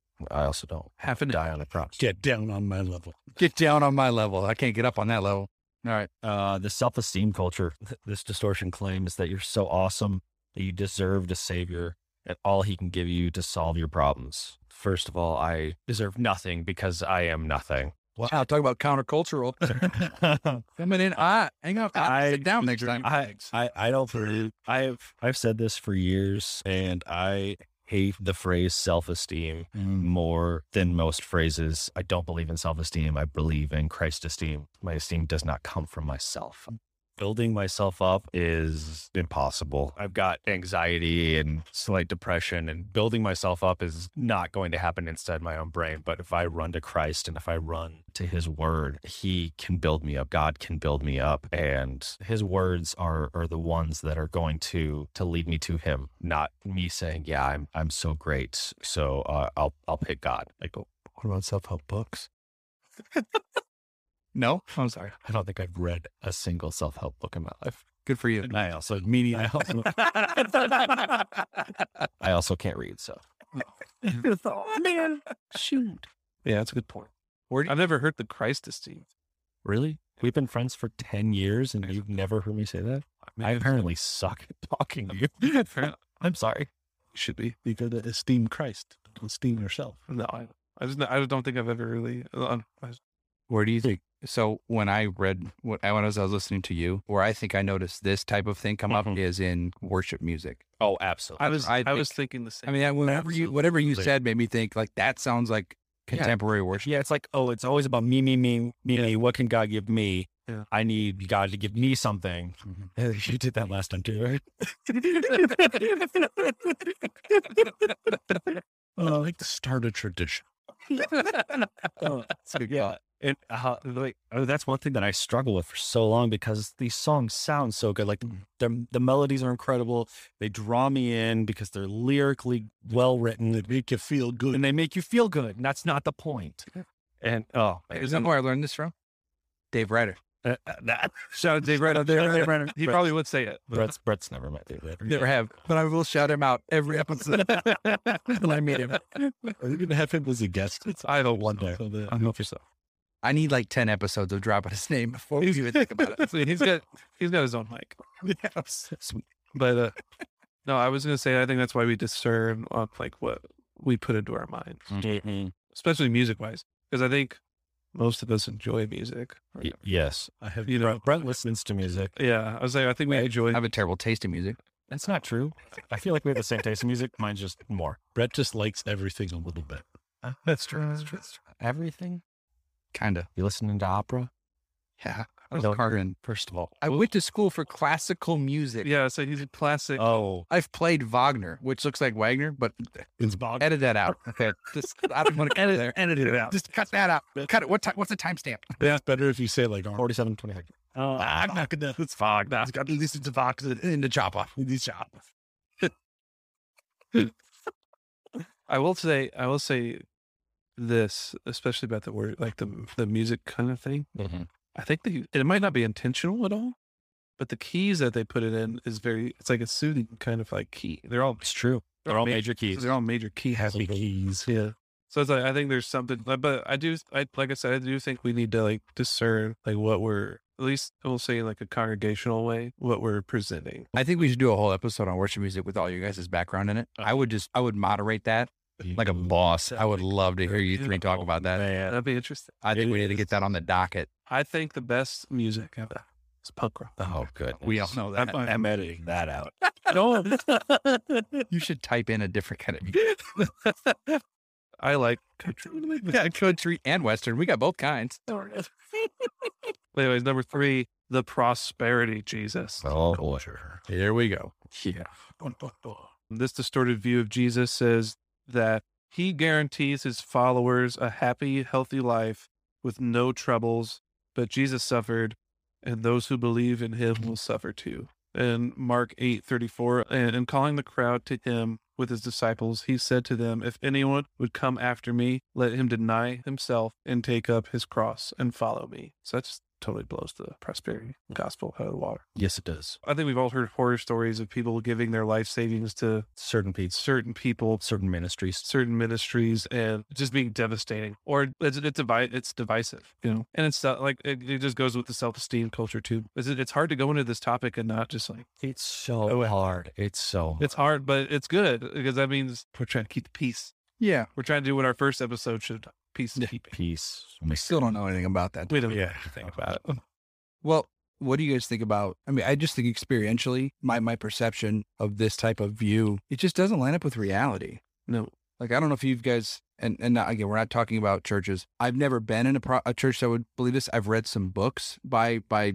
I also don't Half an die on a cross. Get down on my level. Get down on my level. I can't get up on that level. All right. Uh, the self-esteem culture, th- this distortion claims that you're so awesome that you deserve a savior and all he can give you to solve your problems. First of all, I deserve nothing because I am nothing. Wow. Talk about countercultural. Coming in. Ah, hang on. I- Sit down next time. I, I, I don't believe I've I've said this for years, and I hate the phrase self-esteem more than most phrases. I don't believe in self-esteem. I believe in Christ esteem. My esteem does not come from myself. building myself up is impossible. I've got anxiety and slight depression, and building myself up is not going to happen inside my own brain. But if I run to Christ and if I run to his word, he can build me up. God can build me up. And his words are, are the ones that are going to, to lead me to him, not me saying, yeah, I'm, I'm so great. So uh, I'll, I'll pick God. I go, what about self-help books? No, I'm sorry. I don't think I've read a single self-help book in my life. Good for you. And I also, meaning I also, I also can't read, so. Oh, man. Shoot. Yeah, that's a good point. Where do you, I've never heard the Christ esteemed. Really? We've been friends for ten years and you've never heard me say that? I apparently suck at talking to you. I'm sorry. You should be. You got to esteem Christ. Esteem yourself. No, I, I just I don't think I've ever really. Uh, I, where do you think? So when I read, when I, when I was, I was listening to you, where I think I noticed this type of thing come Mhm. up is in worship music. Oh, absolutely. I was I I, think- was thinking the same. I mean, whatever you, whatever you said made me think like that sounds like contemporary worship. Yeah, it's like, oh, it's always about me, me, me, me, me. What can God give me? Yeah. I need God to give me something. You did that last time too, right? Uh, I like to start a tradition. Oh, so, yeah. And uh, like, oh, that's one thing that I struggle with for so long because these songs sound so good. Like the the melodies are incredible. They draw me in because they're lyrically well written. They make you feel good. And they make you feel good. And that's not the point. And oh, Is that where I learned this from? Dave Ryder. uh, uh, that Shout out Dave Ryder there. Dave Ryder. He probably would say it. but- Brett's Brett's never met David. Never have, but I will shout him out every episode when I meet him. Are you going to have him as a guest? I don't One day. So the, I hope so. I need like ten episodes of dropping his name before we even think about it. See, he's got he's got his own mic. Sweet. But uh, no, I was gonna say I think that's why we discern on like what we put into our mind, Mhm. especially music wise, because I think most of us enjoy music. Y- Yes. I have You know, Brett, Brett listens to music. yeah, I was like, I think we enjoy. I have a terrible taste in music. That's not true. I feel like we have the same taste in music. Mine's just more. Brett just likes everything a little bit. That's true. That's true. Everything? Kind of. You listening to opera? Yeah. I No. was Carter. First of all. I went to school for classical music. Yeah, so he's a classic. Oh. I've played Wagner, which looks like Wagner, but It's Bob. edit that out. Okay. Just, I don't want to edit there. Edit it out. Just cut that out. Cut it. What time? What's the timestamp? It's better if you say like, oh, forty-seven twenty-six. Oh, I'm not going to. it's fog. I've got to listen to Wagner in the chopper. In the chopper. I will say, I will say this, especially about the word, like the the music kind of thing. Mhm. I think the it might not be intentional at all, but the keys that they put it in is very. It's like a soothing kind of like key. They're all It's true. They're all major keys. They're all major key Happy keys. keys. Yeah. So it's like I think there's something, but I do, I like I said, I do think we need to like discern like what we're at least we'll say in like a congregational way what we're presenting. I think we should do a whole episode on worship music with all you guys' background in it. I would just, I would moderate that like a boss. I would love to hear you three talk about that. Man. That'd be interesting. I think It we need to is. get that on the docket. I think the best music ever is punk rock. Oh, good. We all know that. I'm, I'm editing that out. Don't. You should type in a different kind of I like country. yeah, country and western. We got both kinds. Anyways, number three, the prosperity Jesus. Oh, Culture. Here we go. yeah. This distorted view of Jesus says that he guarantees his followers a happy, healthy life with no troubles, but Jesus suffered, and those who believe in him will suffer too. And Mark eight thirty-four, and, and calling the crowd to him with his disciples, he said to them, if anyone would come after me, let him deny himself and take up his cross and follow me. So that just totally blows the prosperity gospel out of the water. Yes, it does. I think we've all heard horror stories of people giving their life savings to Certain people, certain people, certain ministries. certain ministries, and just being devastating. Or it's it's, divi- it's divisive, you know. And it's uh, like it, it just goes with the self-esteem culture too. It's, it's hard to go into this topic and not just like It's so hard. It's so it's hard, but it's good because that means we're trying to keep the peace. Yeah. We're trying to do what our first episode should have done. Peace and keeping. peace. We still don't know anything about that. We don't Yeah. think about it. Well, what do you guys think about? I mean, I just think experientially, my my perception of this type of view, it just doesn't line up with reality. No. Like, I don't know if you guys, and and not, again, we're not talking about churches. I've never been in a, pro, a church that would believe this. I've read some books by by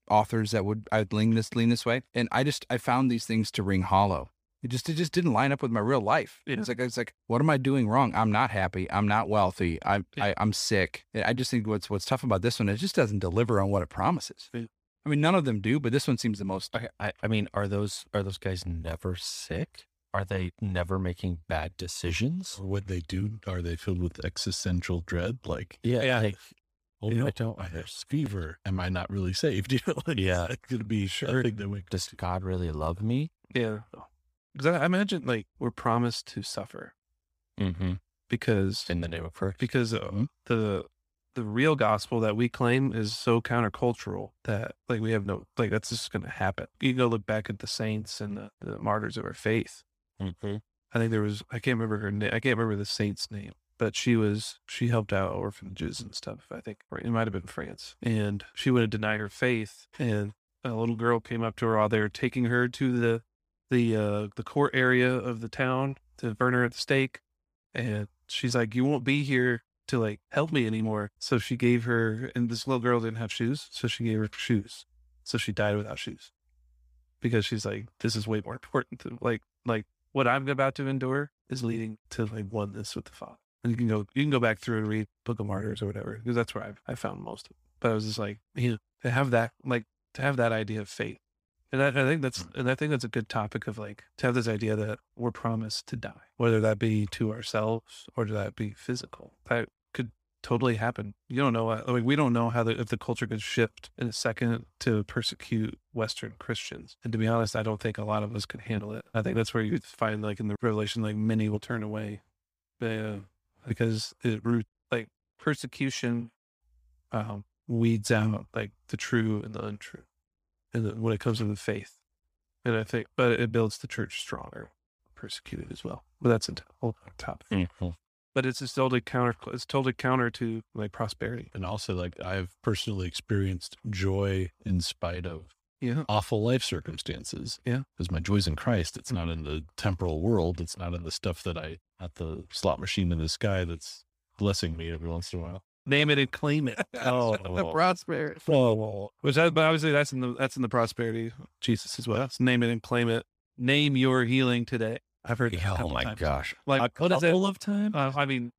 authors that would I'd lean this lean this way, and I just I found these things to ring hollow. It just it just didn't line up with my real life. Yeah. It's like it's like what am I doing wrong? I'm not happy. I'm not wealthy. I'm Yeah. I, I'm sick. I just think what's what's tough about this one is it just doesn't deliver on what it promises. Yeah. I mean, none of them do, but this one seems the most. Okay, I, I mean, are those are those guys never sick? Are they never making bad decisions? Or what they do, are they filled with existential dread? Like, Yeah, Yeah. like, oh, you know, no, I don't. I have fever. Am I not really saved? You know, like, Yeah. It's going to be Sure. a thing that we Does God really love me? Yeah. Because I I imagine like we're promised to suffer Mm-hmm. because In the name of Christ. because uh, Mhm. the the real gospel that we claim is so countercultural that like we have no like that's just going to happen. You go look back at the saints and the, the martyrs of our faith. Mm-hmm. I think there was I can't remember her name. I can't remember the saint's name, but she was she helped out orphanages and stuff. I think or it might have been France, and she would have denied her faith. And a little girl came up to her while they were taking her to the the uh, the court area of the town to burn her at the stake, and she's like, "You won't be here to like help me anymore." So she gave her, and this little girl didn't have shoes, so she gave her shoes. So she died without shoes because she's like, "This is way more important to like like." What I'm about to endure is leading to like oneness with the Father. And you can go, you can go back through and read Book of Martyrs or whatever, because that's where I've, I found most of it. But I was just like, you know, to have that, like to have that idea of faith. And I, I think that's, and I think that's a good topic of like, to have this idea that we're promised to die, whether that be to ourselves or to that be physical. That could totally happen. You don't know, uh, like we don't know how the, if the culture could shift in a second to persecute Western Christians. And to be honest, I don't think a lot of us could handle it. I think that's where you find like in the Revelation, like many will turn away, uh, because it root like persecution um, weeds out like the true and the untrue, and the, when it comes to the faith. And I think, but it builds the church stronger, persecuted as well. But that's a whole other topic. Mm-hmm. But it's just totally counter. It's totally counter to like prosperity. And also, like, I've personally experienced joy in spite of Yeah. awful life circumstances. Yeah. Because my joy's in Christ. It's not in the temporal world. It's not in the stuff that I, not the slot machine in the sky that's blessing me every once in a while. Name it and claim it. Oh, the prosperity. oh, Which, I, but obviously, that's in the that's in the prosperity of Jesus as well. So name it and claim it. Name your healing today. I've heard. that a Oh couple my times. gosh. Like a what is it? couple of times. Uh, I mean,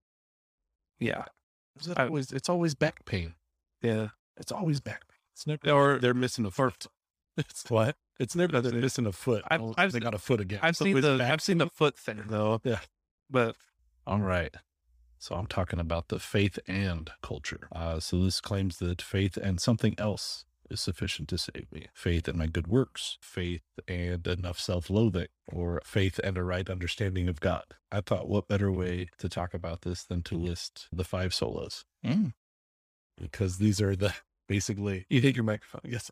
yeah, Is it I- always, it's always back pain. yeah. It's always back pain. It's never. Or they're missing a foot. It's what? It's never that they're missing a foot. I've- Oh, I've they se- got a foot again. I've So seen it's the back I've seen the foot thing though. Yeah. But All right. So I'm talking about the faith and culture. Uh, so this claims that faith and something else is sufficient to save me. Faith and my good works, faith and enough self-loathing, or faith and a right understanding of God. I thought, what better way to talk about this than to list the five solas? Mm. Because these are the basically. you hit your microphone. Yes.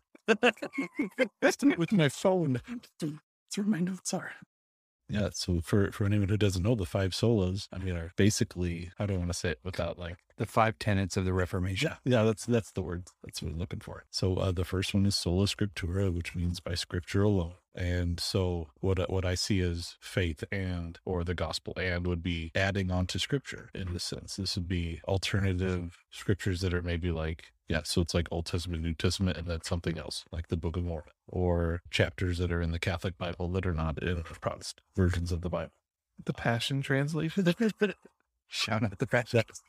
With my phone. That's where my notes are. Yeah, so for, for anyone who doesn't know, the five solas, I mean, are basically, how do I want to say it without like, The five tenets of the Reformation. yeah, yeah, that's that's the word. That's what I'm looking for. So uh, the first one is sola scriptura, which means by scripture alone. And so what I- what I see as faith and or the gospel and would be adding on to scripture in this sense. This would be alternative scriptures that are maybe like, yeah, so it's like Old Testament, New Testament, and then something else like the Book of Mormon, or chapters that are in the Catholic Bible that are not in Protestant versions of the Bible. The Passion Translation. Shout out the press. That's,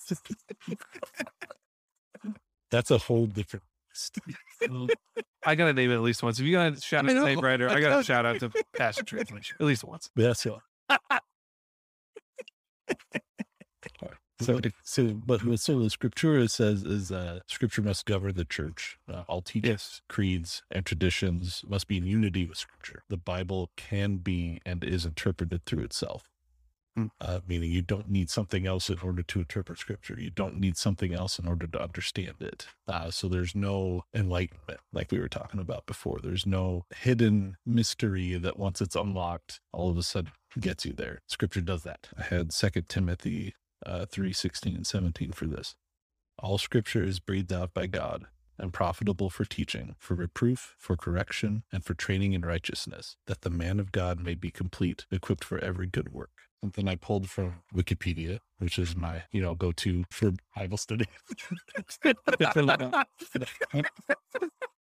that's a whole different. I gotta name it at least once. If you gotta shout out I to know. name writer, I gotta shout out to Passion Translation at least once. Yes, yeah. So, so, but what sola scriptura says is uh, scripture must govern the church. Uh, all teachings, Yes. creeds, and traditions must be in unity with scripture. The Bible can be and is interpreted through itself. Hmm. Uh, meaning you don't need something else in order to interpret scripture. You don't need something else in order to understand it. Uh, so there's no enlightenment like we were talking about before. There's no hidden mystery that once it's unlocked, all of a sudden gets you there. Scripture does that. I had Second Timothy uh, three sixteen and seventeen for this. All scripture is breathed out by God and profitable for teaching, for reproof, for correction, and for training in righteousness, that the man of God may be complete, equipped for every good work. Something I pulled from Wikipedia, which is my, you know, go-to for Bible study.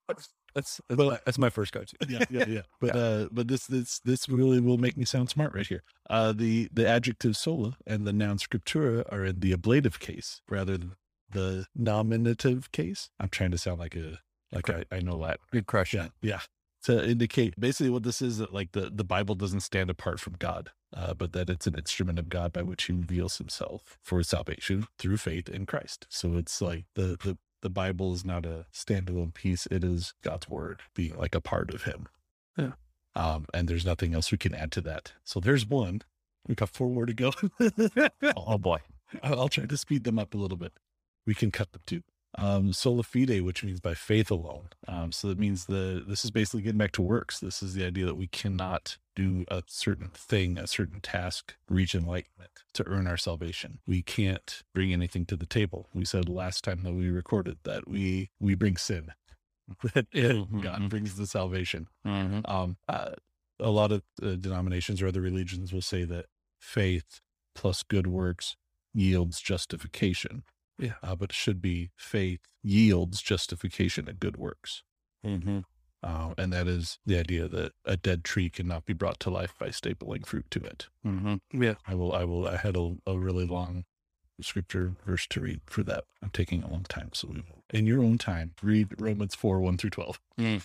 That's that's, But- my, that's my first go-to. yeah, yeah, yeah. But uh, but this this this really will make me sound smart right here. Uh, the the adjective sola and the noun scriptura are in the ablative case rather than the nominative case. I'm trying to sound like a like I, I know Latin. Good crush. Yeah, yeah. To indicate basically what this is, that like the the Bible doesn't stand apart from God, uh, but that it's an instrument of God by which He reveals Himself for salvation through faith in Christ. So it's like the the the Bible is not a standalone piece; it is God's word being like a part of Him. Yeah. Um, and there's nothing else we can add to that. So there's one. We've got four more to go. Oh boy. I'll, I'll try to speed them up a little bit. We can cut them too. Um, sola fide, which means by faith alone. Um, so that means the, this is basically getting back to works. This is the idea that we cannot do a certain thing, a certain task, reach enlightenment to earn our salvation. We can't bring anything to the table. We said last time that we recorded that we, we bring sin. That God brings the salvation. Mm-hmm. Um, uh, a lot of uh, denominations or other religions will say that faith plus good works yields justification. Yeah. Uh, but it should be faith yields justification and good works. Mm-hmm. Uh, and that is the idea that a dead tree cannot be brought to life by stapling fruit to it. Mm-hmm. Yeah. I will, I will, I had a, a really long scripture verse to read for that. I'm taking a long time. So we will, in your own time, read Romans four, one through twelve. Mm.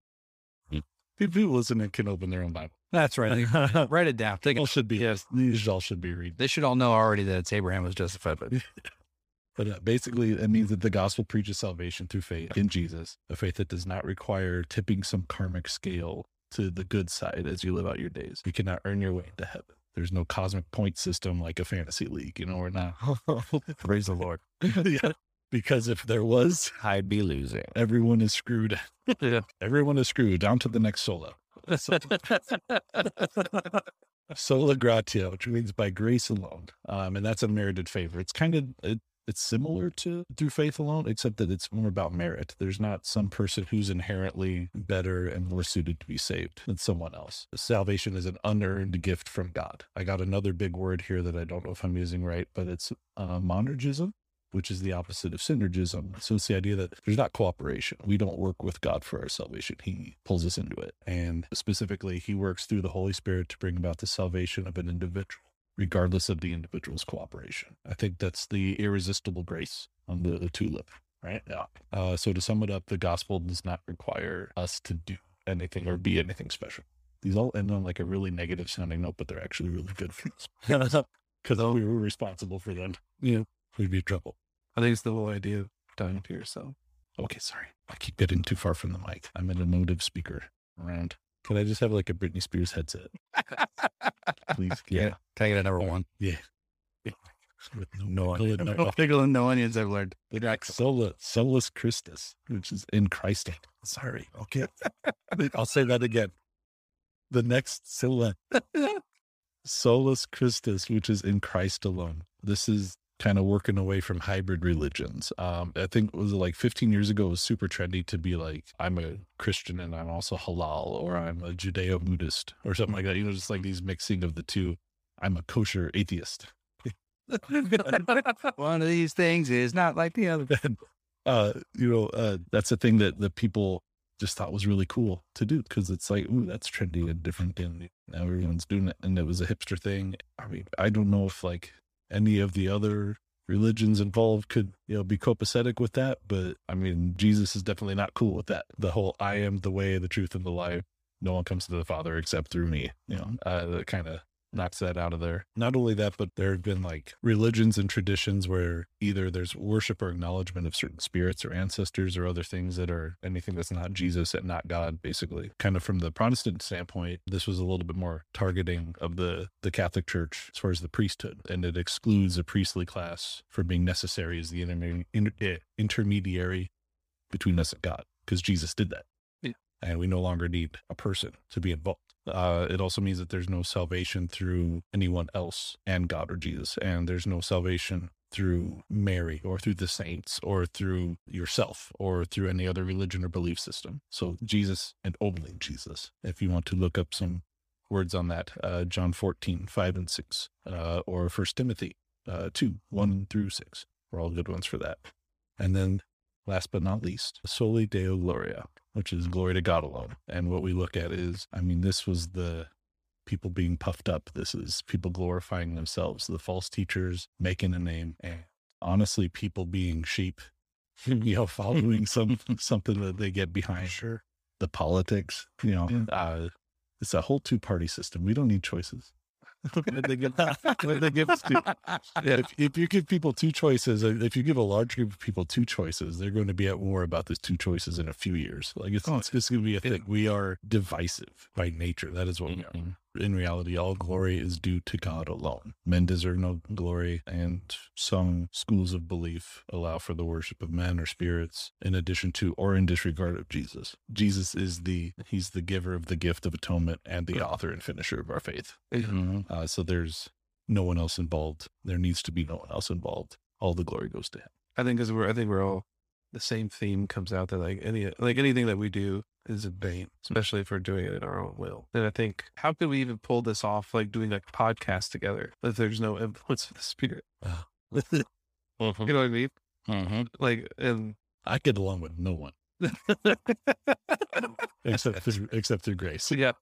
People listening can open their own Bible. That's right. Write it down. Take All it. should be, yes, these all should be read. They should all know already that it's Abraham was justified, but But uh, basically, it means that the gospel preaches salvation through faith in Jesus, a faith that does not require tipping some karmic scale to the good side as you live out your days. You cannot earn your way into heaven. There's no cosmic point system like a fantasy league. You know, we're not. praise the Lord. Yeah. Because if there was, I'd be losing. everyone is screwed. Yeah. Everyone is screwed down to the next sola. So- Sola gratia, which means by grace alone. Um, and that's a merited favor. It's kind of, it, it's similar to through faith alone, except that it's more about merit. There's not some person who's inherently better and more suited to be saved than someone else. Salvation is an unearned gift from God. I got another big word here that I don't know if I'm using right, but it's uh, monergism, which is the opposite of synergism. So it's the idea that there's not cooperation. We don't work with God for our salvation. He pulls us into it. And specifically, He works through the Holy Spirit to bring about the salvation of an individual, regardless of the individual's cooperation. I think that's the irresistible grace on the, the tulip, right? Yeah. Uh, so to sum it up, the gospel does not require us to do anything or be anything special. These all end on like a really negative sounding note, but they're actually really good for us. Because we were responsible for them. Yeah. We'd be in trouble. I think it's the whole idea of dying to yourself. Okay, sorry. I keep getting too far from the mic. I'm an emotive speaker around. Can I just have like a Britney Spears headset? Please. Yeah. Can I get a number one? Yeah. Yeah. With no, No, no, no pickle and no onions, I've learned. Sola, solus Christus, which is in Christ. Sorry. Okay. I'll say that again. The next sola, solus Christus, which is in Christ alone. This is kind of working away from hybrid religions. Um, I think it was like fifteen years ago, it was super trendy to be like, I'm a Christian and I'm also halal, or I'm a Judeo-Buddhist or something like that. You know, just like these mixing of the two. I'm a kosher atheist. One of these things is not like the other. uh, you know, uh, that's a thing that the people just thought was really cool to do because it's like, ooh, that's trendy and different, and now everyone's doing it, and it was a hipster thing. I mean, I don't know if like any of the other religions involved could, you know, be copacetic with that, but I mean, Jesus is definitely not cool with that. The whole "I am the way, the truth, and the life. No one comes to the Father except through me." You know, uh, that kind of knocks that out of there. Not only that, but there have been like religions and traditions where either there's worship or acknowledgement of certain spirits or ancestors or other things that are anything that's not Jesus and not God, basically. Kind of from the Protestant standpoint, this was a little bit more targeting of the, the Catholic Church as far as the priesthood, and it excludes a priestly class from being necessary as the interme- inter- eh, intermediary between us and God, because Jesus did that. Yeah. And we no longer need a person to be involved. Uh, it also means that there's no salvation through anyone else and God or Jesus. And there's no salvation through Mary or through the saints or through yourself or through any other religion or belief system. So Jesus and only Jesus. If you want to look up some words on that, uh, John fourteen, five and six, uh, or First Timothy uh, two, one through six, are all good ones for that. And then last but not least, Soli Deo Gloria, which is glory to God alone. And what we look at is, I mean, this was the people being puffed up. This is people glorifying themselves, the false teachers making a name, and honestly, people being sheep, you know, following some something that they get behind. Sure. The politics, you know, yeah. uh, it's a whole two-party system. We don't need choices. When they give, when they give two, yeah, if, if you give people two choices, if you give a large group of people two choices, they're going to be at war about those two choices in a few years. Like it's, oh, it's, it's going to be a thing. We are divisive by nature. That is what mm-hmm. we are. In reality, all glory is due to God alone. Men deserve no glory, and some schools of belief allow for the worship of men or spirits in addition to or in disregard of Jesus. Jesus is the, he's the giver of the gift of atonement and the author and finisher of our faith. Mm-hmm. Uh, so there's no one else involved. There needs to be no one else involved. All the glory goes to him. I think because we're, I think we're all, the same theme comes out that like any, like anything that we do is in vain, especially if we're doing it in our own will. And I think, how could we even pull this off, like doing a podcast together, if there's no influence of the Spirit? mm-hmm. You know what I mean? Mm-hmm. Like, and I get along with no one. except, through, except through grace. Yeah.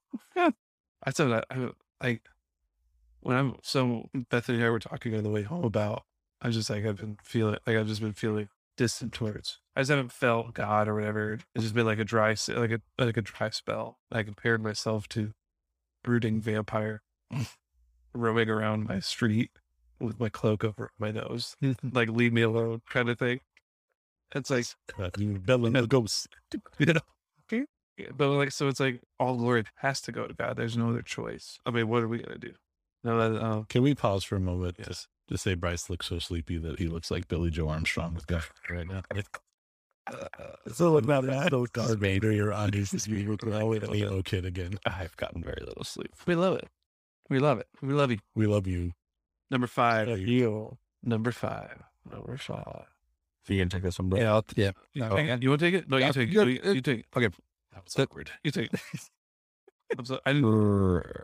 I said that, I, like, when I'm, so Bethany and I were talking on the way home about, I was just like, I've been feeling, like, I've just been feeling distant towards. I just haven't felt God or whatever. It's just been like a dry, like a like a dry spell. I compared myself to brooding vampire roaming around my street with my cloak over my nose, like leave me alone kind of thing. It's like belling the ghosts, you know. But like, so it's like all glory has to go to God. There's no other choice. I mean, what are we gonna do? Now that um, can we pause for a moment? Yes. Just to say, Bryce looks so sleepy that he looks like Billy Joe Armstrong with God right now. Uh, so look about that. So Darth Vader, you're on his little kid again. I've gotten very little sleep. We love it. We love it. We love you. We love you. Number five. Yeah, you. Number five. Number five. If you can take this one, bro. Yeah, I'll, yeah. No, okay. You want to take it? No, you take it. You, you, you take it. Okay. That was awkward. You take it. I'm sorry. I didn't. Br-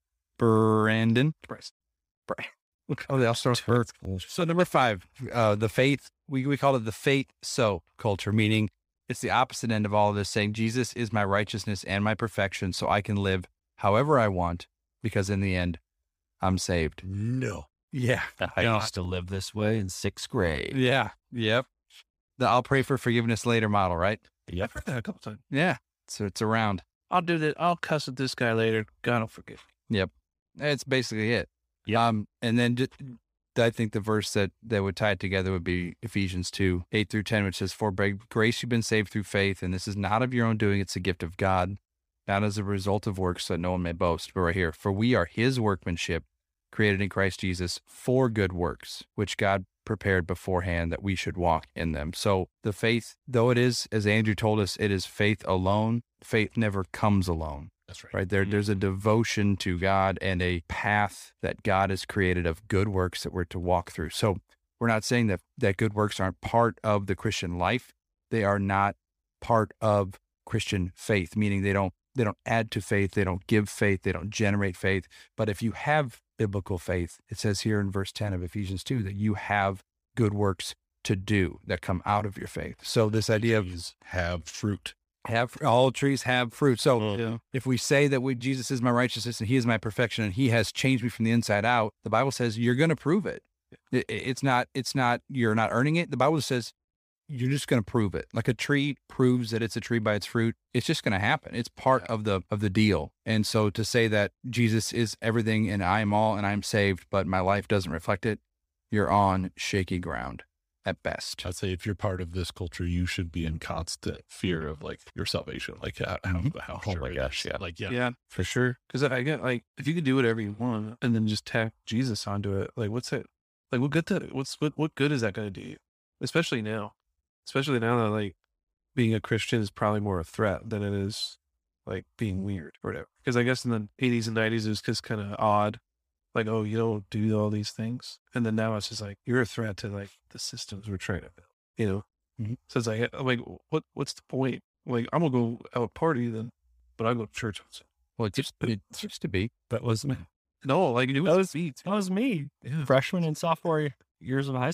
Brandon. Bryce. Bryce. Oh, they all start with So number five, uh, the faith, we, we call it the faith so culture, meaning it's the opposite end of all of this, saying Jesus is my righteousness and my perfection, so I can live however I want, because in the end, I'm saved. No. Yeah. I no. used to live this way in sixth grade. Yeah. Yep. The I'll pray for forgiveness later model, right? Yeah, I've heard that a couple times. Yeah. So it's around. I'll do that. I'll cuss at this guy later. God will forgive me. Yep. It's basically it. Yeah. Um, and then just, I think the verse that, that would tie it together would be Ephesians two, eight through ten, which says, for by grace you've been saved through faith, and this is not of your own doing, it's a gift of God, not as a result of works, so that no one may boast. But right here, for we are his workmanship, created in Christ Jesus for good works, which God prepared beforehand that we should walk in them. So the faith, though it is, as Andrew told us, it is faith alone, faith never comes alone. That's right. Right there, mm-hmm. There's a devotion to God and a path that God has created of good works that we're to walk through. So we're not saying that, that good works aren't part of the Christian life. They are not part of Christian faith, meaning they don't, they don't add to faith. They don't give faith. They don't generate faith. But if you have biblical faith, it says here in verse ten of Ephesians two, that you have good works to do that come out of your faith. So this idea of have fruit. Have all trees have fruit. So yeah. if we say that we, Jesus is my righteousness and he is my perfection and he has changed me from the inside out, the Bible says you're going to prove it. it. It's not, it's not, you're not earning it. The Bible says you're just going to prove it. Like a tree proves that it's a tree by its fruit. It's just going to happen. It's part of the, of the deal. And so to say that Jesus is everything and I am all and I'm saved, but my life doesn't reflect it, you're on shaky ground. At best. I'd say if you're part of this culture, you should be in constant fear of like your salvation. Like, how, how, how oh my gosh, yeah. Like, yeah. Yeah, for sure. Because I get like, if you could do whatever you want and then just tack Jesus onto it, like, what's it? Like, what good, to, what's, what, what good is that going to do you? Especially now. Especially now that like being a Christian is probably more a threat than it is like being weird or whatever. Because I guess in the eighties and nineties, it was just kind of odd. Like, oh, you don't do all these things. And then now it's just like, you're a threat to like the systems we're trying to build, you know? Mm-hmm. So it's like, I'm like, what, what's the point? Like, I'm going to go out party then, but I go to church. Well, it used, it used to be. That was me. No, like it was, that was me. That was me. Yeah. Freshman and sophomore years of high school.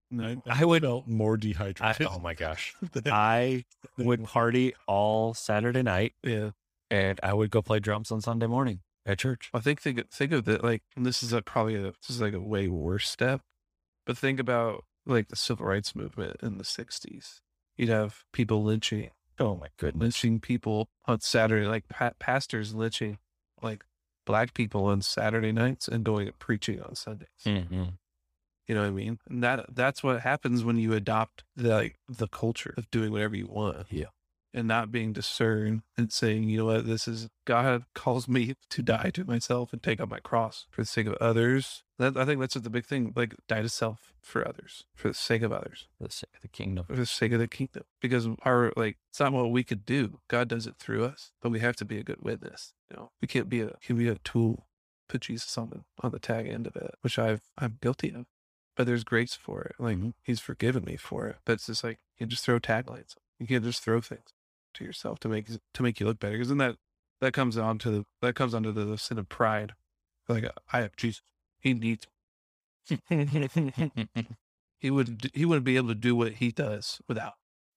I, I would- felt more I, dehydrated. oh my gosh. than- I than- would party all Saturday night Yeah. and I would go play drums on Sunday morning at church. I think think think of that like and this is a, probably a, this is like a way worse step, but think about like the civil rights movement in the sixties. You'd have people lynching, Oh my goodness. lynching people on Saturday, like pa- pastors lynching like black people on Saturday nights and going and preaching on Sundays. Mm-hmm. You know what I mean? And that that's what happens when you adopt the like the culture of doing whatever you want. Yeah. And not being discerned and saying, you know what, this is God calls me to die to myself and take up my cross for the sake of others. That I think that's the big thing. Like die to self for others, for the sake of others, For the sake of the kingdom. for the sake of the kingdom. Because our like it's not what we could do. God does it through us, but we have to be a good witness. You know, we can't be a can be a tool. Put Jesus on the on the tag end of it, which I've I'm guilty of. But there's grace for it. Like He's forgiven me for it. But it's just like you just throw taglines. You can't just throw things to yourself to make to make you look better. Because then that that comes on to the that comes onto the, the sin of pride. Like I have Jesus. He needs me. he would he wouldn't be able to do what he does without.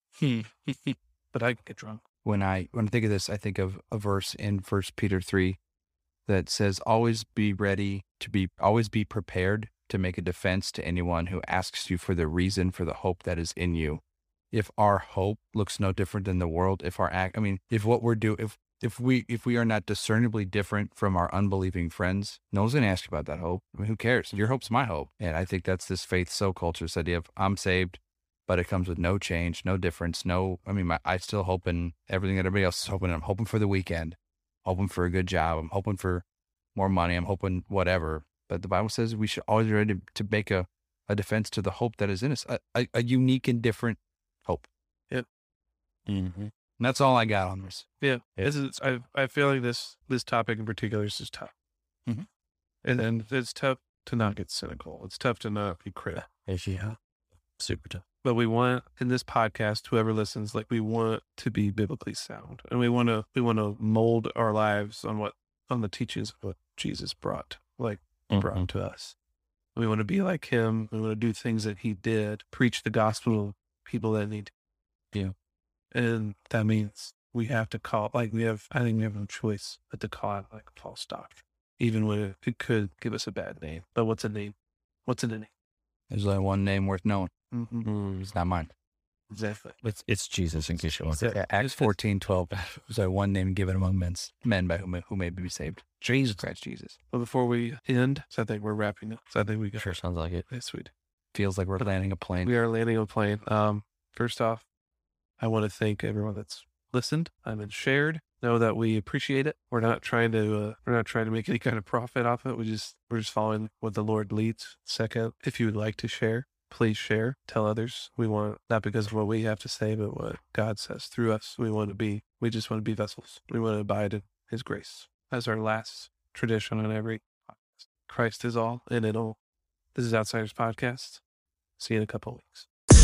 But I can get drunk. When I when I think of this, I think of a verse in First Peter three that says, "Always be ready to be, always be prepared to make a defense to anyone who asks you for the reason for the hope that is in you." If our hope looks no different than the world, if our act, I mean, if what we're doing, if if we if we are not discernibly different from our unbelieving friends, no one's going to ask you about that hope. I mean, who cares? Your hope's my hope, and I think that's this faith so culture, this idea of I'm saved, but it comes with no change, no difference, no. I mean, my, I still hope in everything that everybody else is hoping. I'm hoping for the weekend, hoping for a good job, I'm hoping for more money, I'm hoping whatever. But the Bible says we should always be ready to, to make a, a defense to the hope that is in us, a, a, a unique and different hope. Yep. Mm-hmm. And that's all I got on this. Yeah. This is, I I feel like this this topic in particular is just tough. Mhm. And then it's tough to not get cynical. It's tough to not be critical. Yeah. Super tough. But we want in this podcast, whoever listens, like we want to be biblically sound, and we want to we want to mold our lives on what on the teachings of what Jesus brought, like brought Mhm. to us. We want to be like Him. We want to do things that He did, preach the gospel to people that need. Yeah. And that means we have to call, like we have. I think we have no choice but to call it like a false doctrine, even when it, it could give us a bad name. But what's a name? What's in a name? There's only one name worth knowing. Mm-hmm. It's not mine. Exactly. It's, it's Jesus, in case you want to. Yeah, Acts fourteen twelve. There's only one name given among men's, men by whom who may be saved. Jesus. Christ Jesus. But before we end, so I think we're wrapping up. So I think we got Sure sounds like it. Yes, we do. Feels like we're landing a plane. We are landing on a plane. Um, first off, I want to thank everyone that's listened um, and shared. Know that we appreciate it. We're not trying to uh, we're not trying to make any kind of profit off it. We just we're just following what the Lord leads. Second, if you would like to share, please share. Tell others. We want not because of what we have to say, but what God says through us. We want to be. We just want to be vessels. We want to abide in His grace as our last tradition on every podcast. Christ is all and in all. This is Outsiders Podcast. See you in a couple of weeks.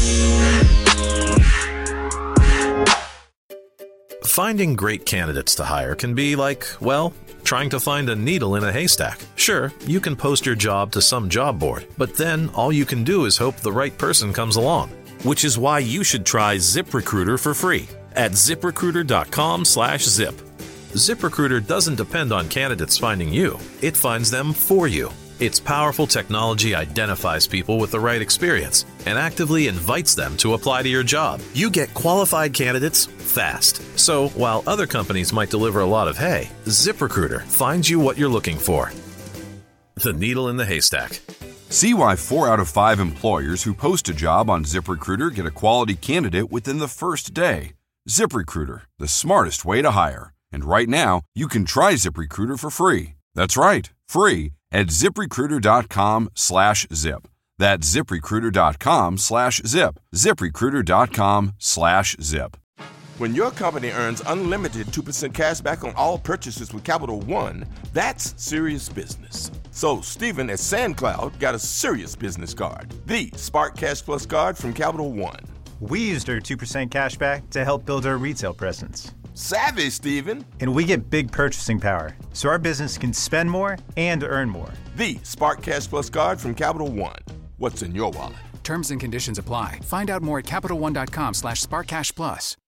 Finding great candidates to hire can be like, well, trying to find a needle in a haystack. Sure, you can post your job to some job board, but then all you can do is hope the right person comes along. Which is why you should try ZipRecruiter for free at ZipRecruiter.com slash zip. ZipRecruiter doesn't depend on candidates finding you. It finds them for you. Its powerful technology identifies people with the right experience and actively invites them to apply to your job. You get qualified candidates fast. So while other companies might deliver a lot of hay, ZipRecruiter finds you what you're looking for. The needle in the haystack. See why four out of five employers who post a job on ZipRecruiter get a quality candidate within the first day. ZipRecruiter, the smartest way to hire. And right now, you can try ZipRecruiter for free. That's right, free at ZipRecruiter.com slash zip. That's ZipRecruiter.com slash zip. ZipRecruiter.com slash zip. When your company earns unlimited two percent cash back on all purchases with Capital One, that's serious business. So Stephen at SandCloud got a serious business card, the Spark Cash Plus card from Capital One. We used our two percent cash back to help build our retail presence. Savvy, Stephen. And we get big purchasing power, so our business can spend more and earn more. The Spark Cash Plus card from Capital One. What's in your wallet? Terms and conditions apply. Find out more at CapitalOne.com slash SparkCash Plus.